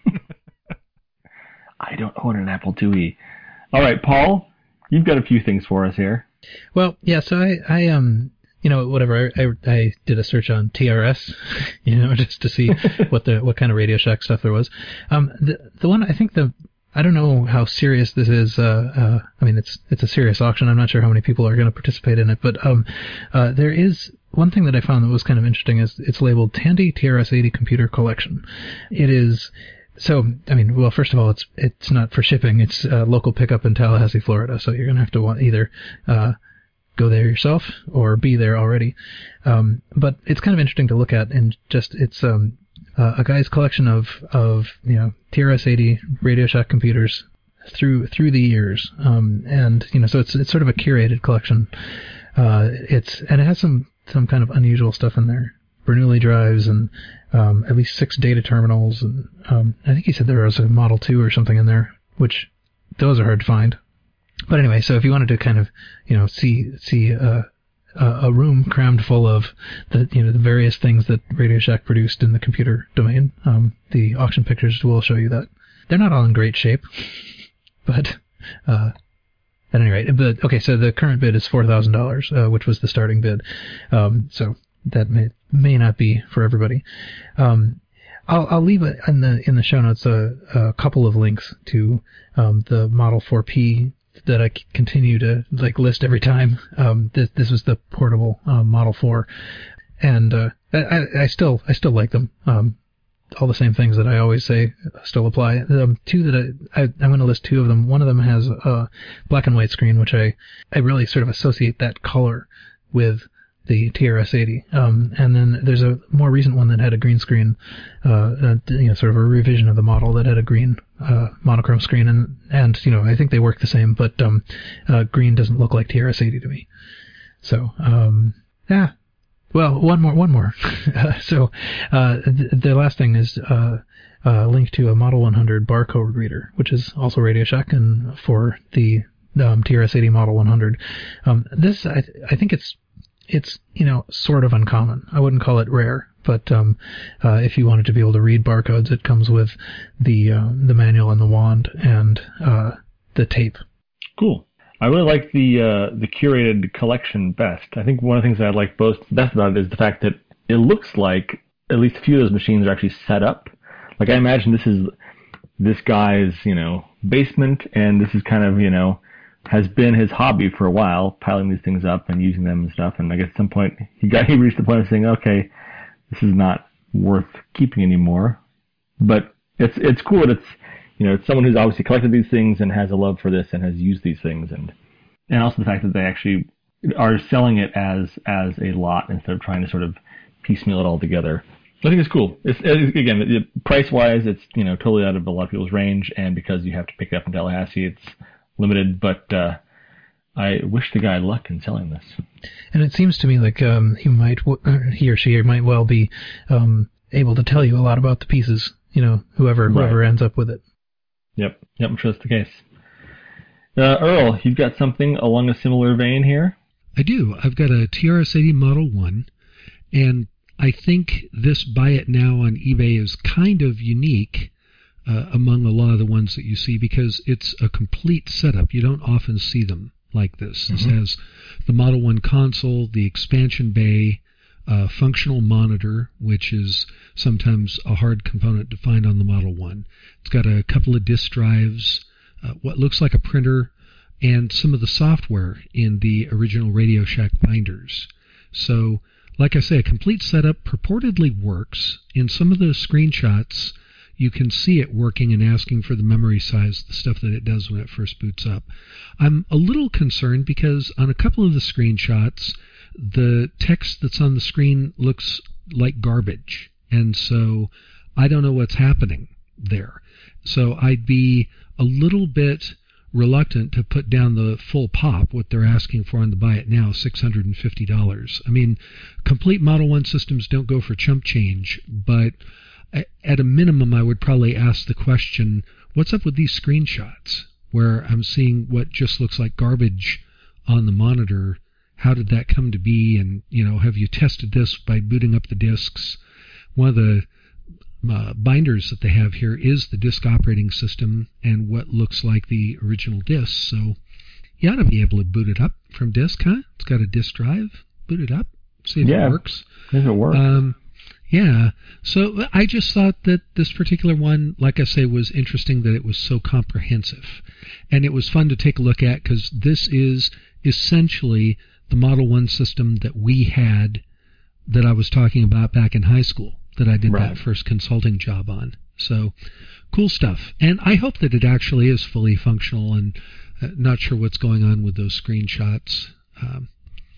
I don't own an Apple two E. All right, Paul, you've got a few things for us here. Well, yeah. So I, I um, you know, whatever. I, I, I did a search on T R S, you know, just to see what the what kind of Radio Shack stuff there was. Um, the the one I think the I don't know how serious this is. Uh, uh, I mean, it's it's a serious auction. I'm not sure how many people are going to participate in it, but um, uh, there is one thing that I found that was kind of interesting. Is it's labeled Tandy T R S eighty Computer Collection. It is. So, I mean, well, first of all, it's it's not for shipping. It's uh, local pickup in Tallahassee, Florida. So you're going to have to want either uh, go there yourself or be there already. Um, but it's kind of interesting to look at, and just it's um, uh, a guy's collection of of you know T R S eighty Radio Shack computers through through the years, um, and you know, so it's it's sort of a curated collection. Uh, it's and it has some some kind of unusual stuff in there. Bernoulli drives and um, at least six data terminals, and um, I think he said there was a Model two or something in there, which those are hard to find. But anyway, so if you wanted to kind of, you know, see see uh, a room crammed full of the you know the various things that Radio Shack produced in the computer domain, um, the auction pictures will show you that. They're not all in great shape, but uh, at any rate, but okay. So the current bid is four thousand uh, dollars, which was the starting bid. Um, so. That may may not be for everybody. Um, I'll I'll leave it in the in the show notes a, a couple of links to um, the Model four P that I c- continue to like list every time. Um, this this was the portable uh, Model four, and uh, I, I still I still like them. Um, all the same things that I always say still apply. Um, two that I, I I'm going to list two of them. One of them has a black and white screen, which I I really sort of associate that color with the T R S eighty, um, and then there's a more recent one that had a green screen, uh, uh, you know, sort of a revision of the model that had a green uh, monochrome screen, and and you know, I think they work the same, but um, uh, green doesn't look like T R S eighty to me. So, um, yeah. Well, one more, one more. uh, so, uh, th- the last thing is uh, uh, linked to a Model one hundred barcode reader, which is also Radio Shack and for the um, T R S eighty Model one hundred. Um, this, I, th- I think it's It's, you know, sort of uncommon. I wouldn't call it rare, but um, uh, if you wanted to be able to read barcodes, it comes with the uh, the manual and the wand and uh, the tape. Cool. I really like the uh, the curated collection best. I think one of the things that I like most best about it is the fact that it looks like at least a few of those machines are actually set up. Like I imagine this is this guy's, you know, basement, and this is kind of, you know, has been his hobby for a while, piling these things up and using them and stuff. And I guess at some point he got he reached the point of saying, okay, this is not worth keeping anymore. But it's it's cool that it's, you know, it's someone who's obviously collected these things and has a love for this and has used these things, and and also the fact that they actually are selling it as as a lot instead of trying to sort of piecemeal it all together. I think it's cool. It's, it's again, it, price wise, it's, you know, totally out of a lot of people's range, and because you have to pick it up in Tallahassee, it's limited, but uh, I wish the guy luck in selling this. And it seems to me like um, he might, he or she might well be um, able to tell you a lot about the pieces. You know, whoever whoever right. ends up with it. Yep, yep, I'm sure that's the case. Uh, Earl, you've got something along a similar vein here. I do. I've got a T R S eighty Model one, And I think this Buy It Now on eBay is kind of unique uh, among a lot of the ones that you see because it's a complete setup. You don't often see them like this. Mm-hmm. This has the Model one console, the expansion bay, uh, functional monitor, which is sometimes a hard component to find on the Model one. It's got a couple of disk drives, uh, what looks like a printer, and some of the software in the original Radio Shack binders. So, like I say, a complete setup purportedly works. In some of the screenshots, you can see it working and asking for the memory size, the stuff that it does when it first boots up. I'm a little concerned because on a couple of the screenshots, the text that's on the screen looks like garbage. And so I don't know what's happening there. So I'd be a little bit reluctant to put down the full pop, what they're asking for on the Buy It Now, six hundred fifty dollars. I mean, complete Model one systems don't go for chump change, but at a minimum, I would probably ask the question, what's up with these screenshots where I'm seeing what just looks like garbage on the monitor? How did that come to be? And, you know, have you tested this by booting up the disks? One of the uh, binders that they have here is the disk operating system and what looks like the original disk. So you ought to be able to boot it up from disk, huh? It's got a disk drive. Boot it up. See if yeah, it works. If it works. Um, Yeah, so I just thought that this particular one, like I say, was interesting that it was so comprehensive. And it was fun to take a look at because this is essentially the Model one system that we had that I was talking about back in high school, that I did right. that first consulting job on. So, cool stuff. And I hope that it actually is fully functional, and uh, not sure what's going on with those screenshots. Um,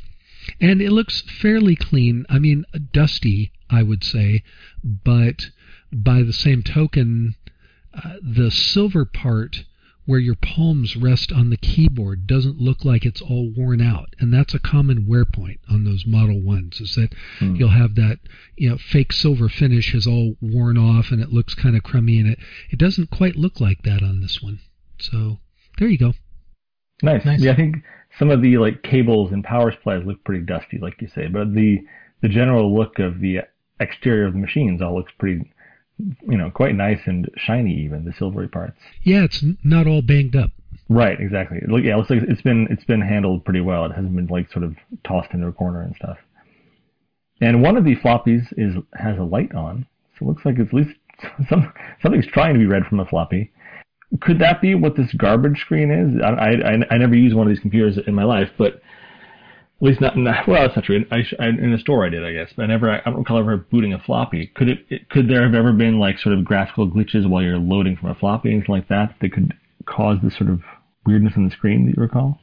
and it looks fairly clean. I mean, dusty, I would say, but by the same token, uh, the silver part where your palms rest on the keyboard doesn't look like it's all worn out, and that's a common wear point on those Model ones, is that hmm. you'll have that, you know, fake silver finish is all worn off and it looks kind of crummy, and it, it doesn't quite look like that on this one. So there you go. Nice. nice. Yeah, I think some of the like cables and power supplies look pretty dusty, like you say, but the the general look of the exterior of the machines all looks pretty, you know, quite nice and shiny, even the silvery parts. Yeah, it's not all banged up. Right, exactly. Look, yeah, it looks like it's been it's been handled pretty well. It hasn't been like sort of tossed into a corner and stuff. And one of the floppies is has a light on, so it looks like it's at least some something's trying to be read from a floppy. Could that be what this garbage screen is? I I, I never used one of these computers in my life, but at least not, not well, that's not true. I, I, in the store I did, I guess, but I never, I don't recall ever booting a floppy. Could it, it, could there have ever been like sort of graphical glitches while you're loading from a floppy, anything like that, that could cause this sort of weirdness on the screen that you recall?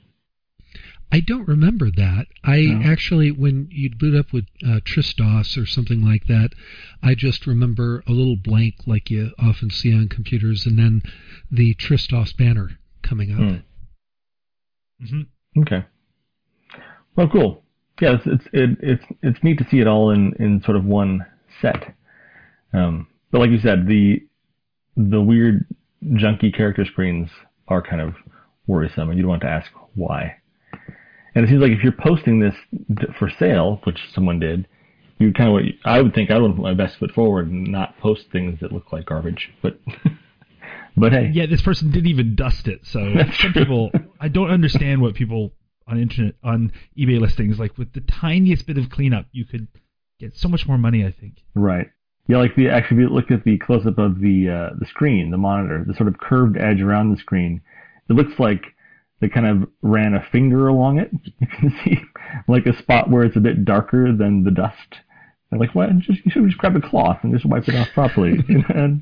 I don't remember that. I no. actually, when you'd boot up with uh, Tristos or something like that, I just remember a little blank like you often see on computers, and then the Tristos banner coming up. Hmm. Mm-hmm. Okay. Well, cool. Yeah, it's it's it, it's it's neat to see it all in, in sort of one set. Um, but like you said, the the weird junky character screens are kind of worrisome, and you don't want to ask why. And it seems like if you're posting this for sale, which someone did, you kind of I would think I would put my best foot forward and not post things that look like garbage. But but hey, yeah, this person didn't even dust it. So That's some true. people, I don't understand what people on internet on eBay listings, like with the tiniest bit of cleanup, you could get so much more money, I think. Right. Yeah, like the actually, if you look at the close up of the uh, the screen, the monitor, the sort of curved edge around the screen, it looks like they kind of ran a finger along it. You can see like a spot where it's a bit darker than the dust. And like, what? Just you should just grab a cloth and just wipe it off properly. and,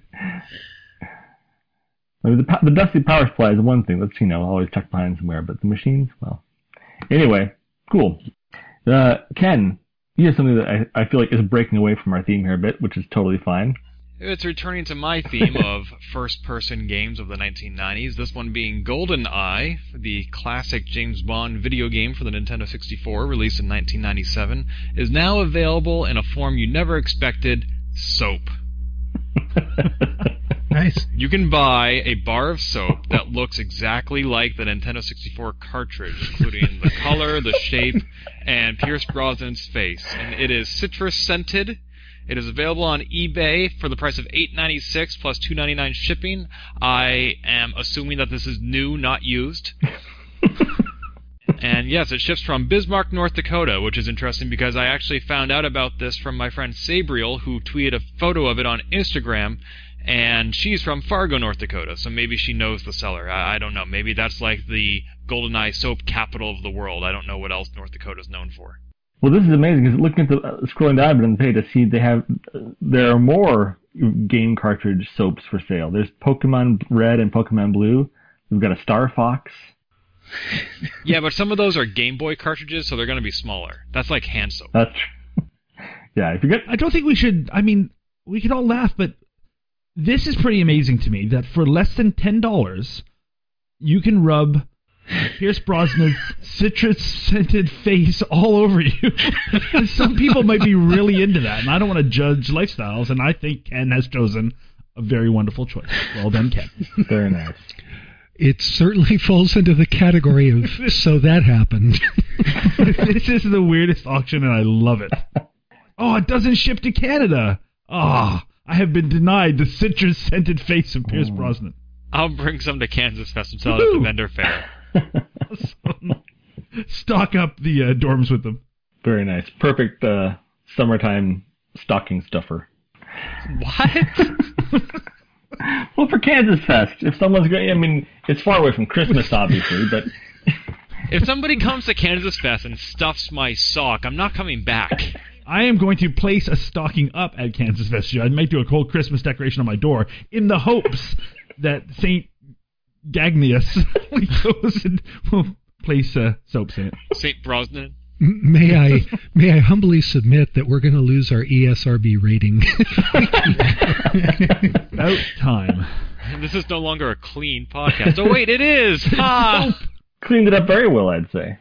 I mean, the the dusty power supply is one thing that's, you know, always tucked behind somewhere, but the machines, well. Anyway, cool. Uh, Ken, you have something that I, I feel like is breaking away from our theme here a bit, which is totally fine. It's returning to my theme of first-person games of the nineteen nineties, this one being GoldenEye, the classic James Bond video game for the Nintendo sixty-four, released in nineteen ninety-seven, is now available in a form you never expected, soap. Nice. Nice. You can buy a bar of soap that looks exactly like the Nintendo sixty-four cartridge, including the color, the shape, and Pierce Brosnan's face. And it is citrus scented. It is available on eBay for the price of eight dollars and ninety-six cents plus two dollars and ninety-nine cents shipping. I am assuming that this is new, not used. And yes, it ships from Bismarck, North Dakota, which is interesting because I actually found out about this from my friend Sabriel, who tweeted a photo of it on Instagram, and she's from Fargo, North Dakota, so maybe she knows the seller. I, I don't know. Maybe that's like the GoldenEye soap capital of the world. I don't know what else North Dakota is known for. Well, this is amazing because looking at the uh, scrolling down on the page, I see they have uh, there are more game cartridge soaps for sale. There's Pokemon Red and Pokemon Blue. We've got a Star Fox. Yeah, but some of those are Game Boy cartridges, so they're going to be smaller. That's like hand soap. That's true. Yeah, if you get, I don't think we should. I mean, we could all laugh, but this is pretty amazing to me that for less than ten dollars, you can rub Pierce Brosnan's citrus-scented face all over you. Some people might be really into that, and I don't want to judge lifestyles, and I think Ken has chosen a very wonderful choice. Well done, Ken. Very nice. It certainly falls into the category of so that happened. This is the weirdest auction, and I love it. Oh, it doesn't ship to Canada. Ah, oh, I have been denied the citrus-scented face of Pierce Oh. Brosnan. I'll bring some to Kansas Fest and sell it at the vendor fair. Stock up the uh, dorms with them. Very nice. Perfect uh, summertime stocking stuffer. What? Well, for Kansas Fest, if someone's going, I mean, it's far away from Christmas, obviously, but If somebody comes to Kansas Fest and stuffs my sock, I'm not coming back. I am going to place a stocking up at Kansas Fest. I might do a cold Christmas decoration on my door in the hopes that Saint Gagnius goes and will place uh, soaps in it. Saint Brosnan. M- May I may I humbly submit that we're going to lose our E S R B rating. About time. This is no longer a clean podcast. Oh, wait, it is! Ah! cleaned it up very well, I'd say.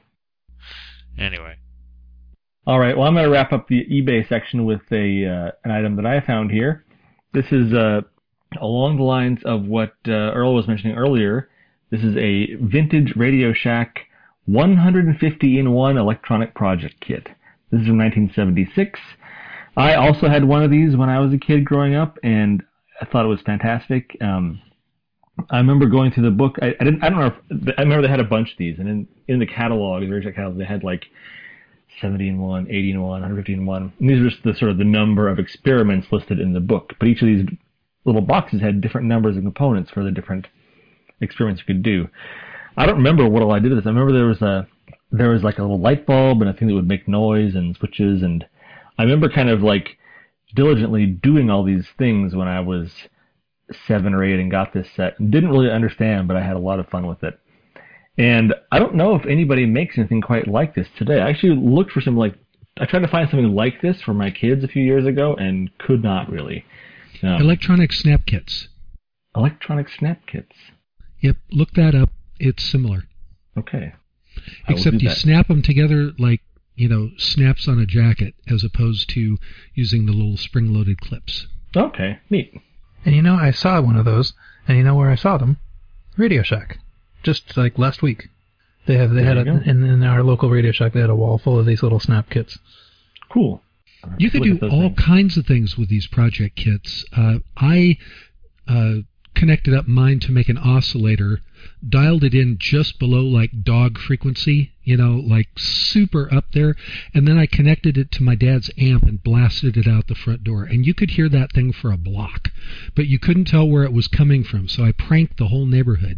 Anyway. All right, well, I'm going to wrap up the eBay section with a uh, an item that I found here. This is uh, along the lines of what uh, Earl was mentioning earlier. This is a vintage Radio Shack one hundred fifty in one electronic project kit. This is from nineteen seventy-six. I also had one of these when I was a kid growing up, and I thought it was fantastic. Um, I remember going through the book. I, I didn't. I don't know. If, I remember they had a bunch of these, and in in the catalog, the Radio Shack catalog, they had like seventy in one, eighty in one, one hundred fifty in one. And these are just the sort of the number of experiments listed in the book. But each of these little boxes had different numbers of components for the different experiments you could do. I don't remember what all I did with this. I remember there was a there was like a little light bulb and a thing that would make noise and switches, and I remember kind of like diligently doing all these things when I was seven or eight and got this set. Didn't really understand, but I had a lot of fun with it. And I don't know if anybody makes anything quite like this today. I actually looked for some like I tried to find something like this for my kids a few years ago and could not really. Um, Electronic snap kits. electronic snap kits. Yep, look that up. It's similar. Okay. I will Except do you that. snap them together like, you know, snaps on a jacket as opposed to using the little spring-loaded clips. Okay, neat. And you know, I saw one of those, and you know where I saw them? Radio Shack. Just like last week. They have they There had you a, go. in, in our local Radio Shack, they had a wall full of these little snap kits. Cool. You could Look do at those all things. kinds of things with these project kits. Uh, I uh, connected up mine to make an oscillator, dialed it in just below like dog frequency, you know, like super up there, and then I connected it to my dad's amp and blasted it out the front door. And you could hear that thing for a block, but you couldn't tell where it was coming from, so I pranked the whole neighborhood.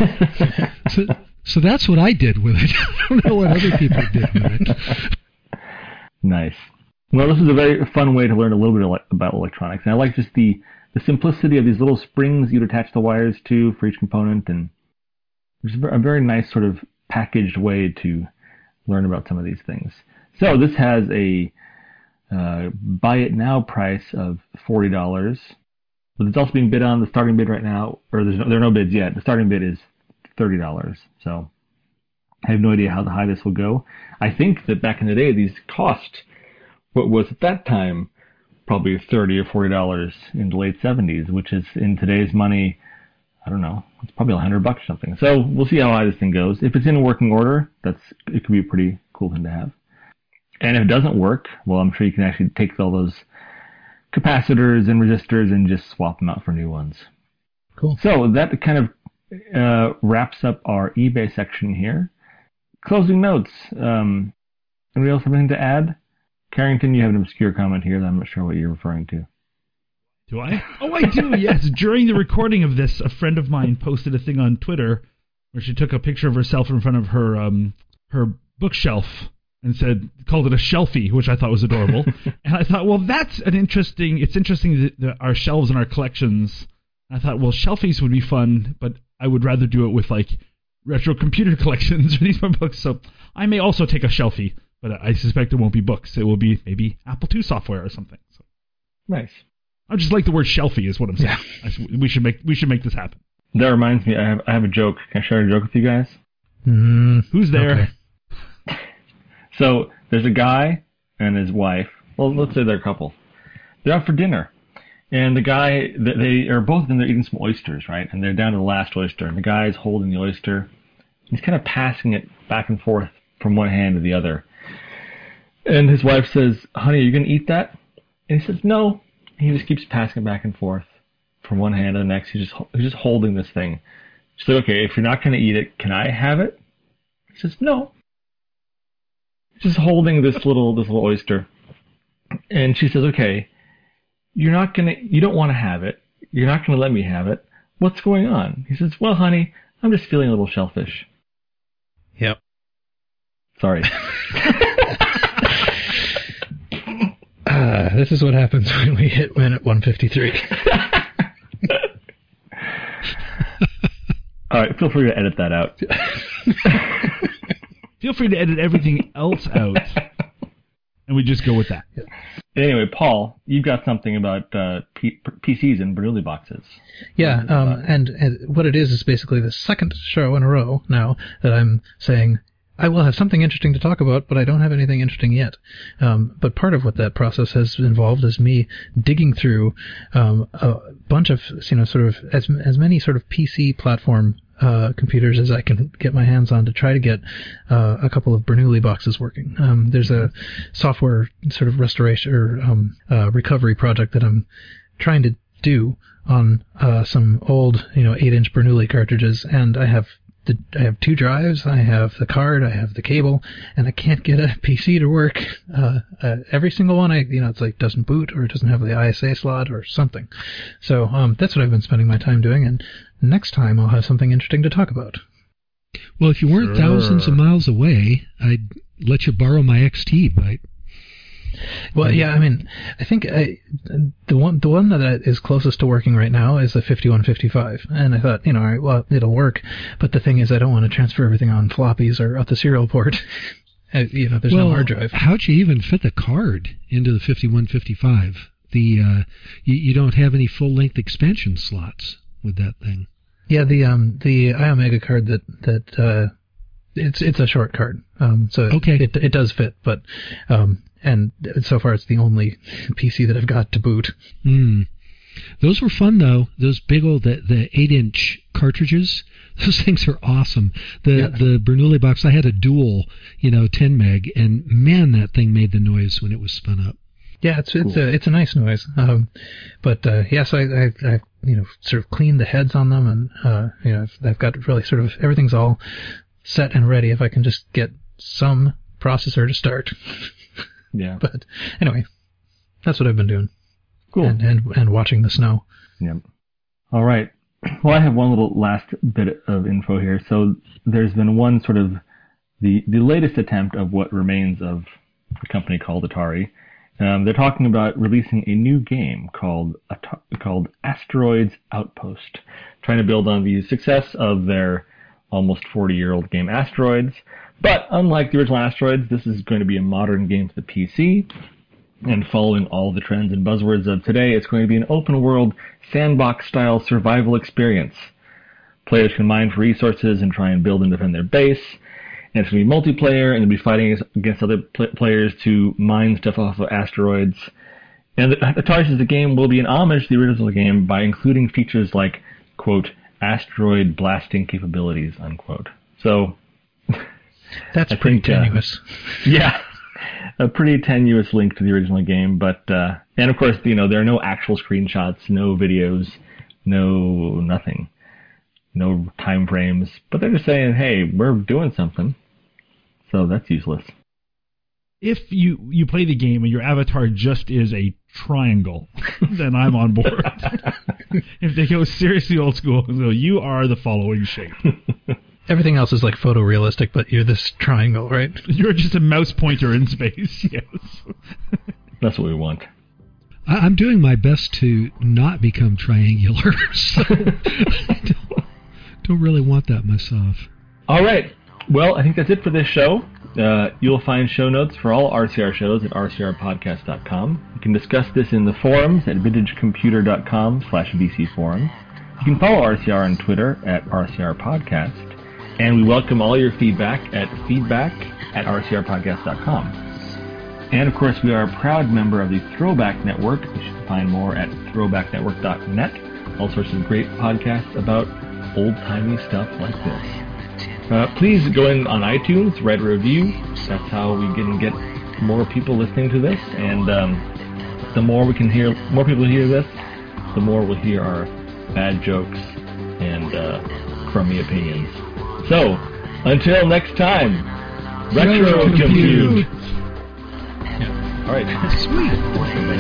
so, so that's what I did with it. I don't know what other people did with it. Nice. Well, this is a very fun way to learn a little bit ele- about electronics. And I like just the, the simplicity of these little springs you'd attach the wires to for each component, and it's a very nice sort of packaged way to learn about some of these things. So this has a uh, buy it now price of forty dollars, but it's also being bid on. The starting bid right now, or there's no, there are no bids yet. The starting bid is thirty dollars. So I have no idea how high this will go. I think that back in the day, these cost what was at that time probably thirty or forty dollars in the late seventies, which is in today's money, I don't know, it's probably a hundred bucks or something. So we'll see how high this thing goes. If it's in working order, that's it could be a pretty cool thing to have. And if it doesn't work, well, I'm sure you can actually take all those capacitors and resistors and just swap them out for new ones. Cool. So that kind of uh, wraps up our eBay section here. Closing notes. Um, anybody else have anything to add? Carrington, you have an obscure comment here that I'm not sure what you're referring to. Do I? Oh, I do, yes. During the recording of this, a friend of mine posted a thing on Twitter where she took a picture of herself in front of her um, her bookshelf and said, called it a shelfie, which I thought was adorable. And I thought, well, that's an interesting, it's interesting that, that our shelves and our collections. I thought, well, shelfies would be fun, but I would rather do it with, like, retro computer collections or these books. So I may also take a shelfie, but I suspect it won't be books. It will be maybe Apple two software or something. So. Nice. I just like the word shelfie is what I'm saying. Yeah. I, we should make we should make this happen. That reminds me, I have I have a joke. Can I share a joke with you guys? Mm, Who's there? okay. So there's a guy and his wife. Well, let's say they're a couple. They're out for dinner. And the guy, they are both in there eating some oysters, right? And they're down to the last oyster. And the guy's holding the oyster. He's kind of passing it back and forth from one hand to the other. And his wife says, honey, are you going to eat that? And he says, no. He just keeps passing it back and forth from one hand to the next. He's just, he's just holding this thing. She's like, okay, if you're not going to eat it, can I have it? He says, no. He's just holding this little, this little oyster. And she says, okay, you're not going to, you don't want to have it. You're not going to let me have it. What's going on? He says, well, honey, I'm just feeling a little shellfish. Yep. Sorry. Uh, this is what happens when we hit minute one fifty-three. All right, feel free to edit that out. Feel free to edit everything else out, and we just go with that. Yeah. Anyway, Paul, you've got something about uh, P- PCs and Bernoulli boxes. Yeah, um, and, and what it is is basically the second show in a row now that I'm saying, I will have something interesting to talk about, but I don't have anything interesting yet. Um, but part of what that process has involved is me digging through um, a bunch of, you know, sort of as as many sort of P C platform uh, computers as I can get my hands on to try to get uh, a couple of Bernoulli boxes working. Um, there's a software sort of restoration or um, uh, recovery project that I'm trying to do on uh, some old, you know, eight inch Bernoulli cartridges, and I have The, I have two drives, I have the card, I have the cable, and I can't get a P C to work. Uh, uh, every single one, I you know, it's like doesn't boot or it doesn't have the I S A slot or something. So um, that's what I've been spending my time doing, and next time I'll have something interesting to talk about. Well, if you weren't Sure. thousands of miles away, I'd let you borrow my X T, but Well, yeah, I mean, I think I, the one the one that is closest to working right now is the fifty-one fifty-five, and I thought, you know, all right, well, it'll work, but the thing is, I don't want to transfer everything on floppies or out the serial port. I, you know, there's well, no hard drive. how'd you even fit the card into the fifty-one fifty-five? The uh, you, you don't have any full-length expansion slots with that thing. Yeah, the um the iOmega card that that uh, it's it's a short card, um, so Okay. it it does fit, but um. And so far, it's the only P C that I've got to boot. Mm. Those were fun, though. Those big old, the, the eight inch cartridges, those things are awesome. The Yeah. the Bernoulli box, I had a dual, you know, ten meg, and man, that thing made the noise when it was spun up. Yeah, it's it's Cool. a it's a nice noise. Um, but uh, yeah, so I, I I you know sort of cleaned the heads on them, and uh, you know I've, I've got really sort of everything's all set and ready. If I can just get some processor to start. Yeah. But anyway, that's what I've been doing. Cool. And, and and watching the snow. Yep. All right. Well, I have one little last bit of info here. So there's been one sort of the the latest attempt of what remains of a company called Atari. Um, they're talking about releasing a new game called At- called Asteroids Outpost, trying to build on the success of their almost forty-year-old game Asteroids. But unlike the original Asteroids, this is going to be a modern game for the P C. And following all the trends and buzzwords of today, it's going to be an open-world, sandbox-style survival experience. Players can mine for resources and try and build and defend their base. And it's going to be multiplayer, and you'll be fighting against other pl- players to mine stuff off of asteroids. And the, Atari says the game will be an homage to the original game by including features like, quote, asteroid blasting capabilities, unquote. So That's I pretty think, uh, tenuous. Yeah, a pretty tenuous link to the original game. But uh, and of course, you know, there are no actual screenshots, no videos, no nothing, no time frames. But they're just saying, hey, we're doing something. So that's useless. If you, you play the game and your avatar just is a triangle, then I'm on board. If they go seriously old school, so you are the following shape. Everything else is like photorealistic, but you're this triangle, right? You're just a mouse pointer in space, yes. That's what we want. I, I'm doing my best to not become triangular, so I don't, don't really want that myself. All right. Well, I think that's it for this show. Uh, you'll find show notes for all R C R shows at r c r podcast dot com. You can discuss this in the forums at vintage computer dot com slash v c forums. You can follow R C R on Twitter at R C R podcast. And we welcome all your feedback at feedback at r c r podcast dot com. And, of course, we are a proud member of the Throwback Network, which you can find more at throwback network dot net. All sorts of great podcasts about old-timey stuff like this. Uh, please go in on iTunes, write a review. That's how we can get more people listening to this. And um, the more we can hear, more people hear this, the more we'll hear our bad jokes and uh, crummy opinions. So, until next time, Retro Compute. Compute. All right. Sweet.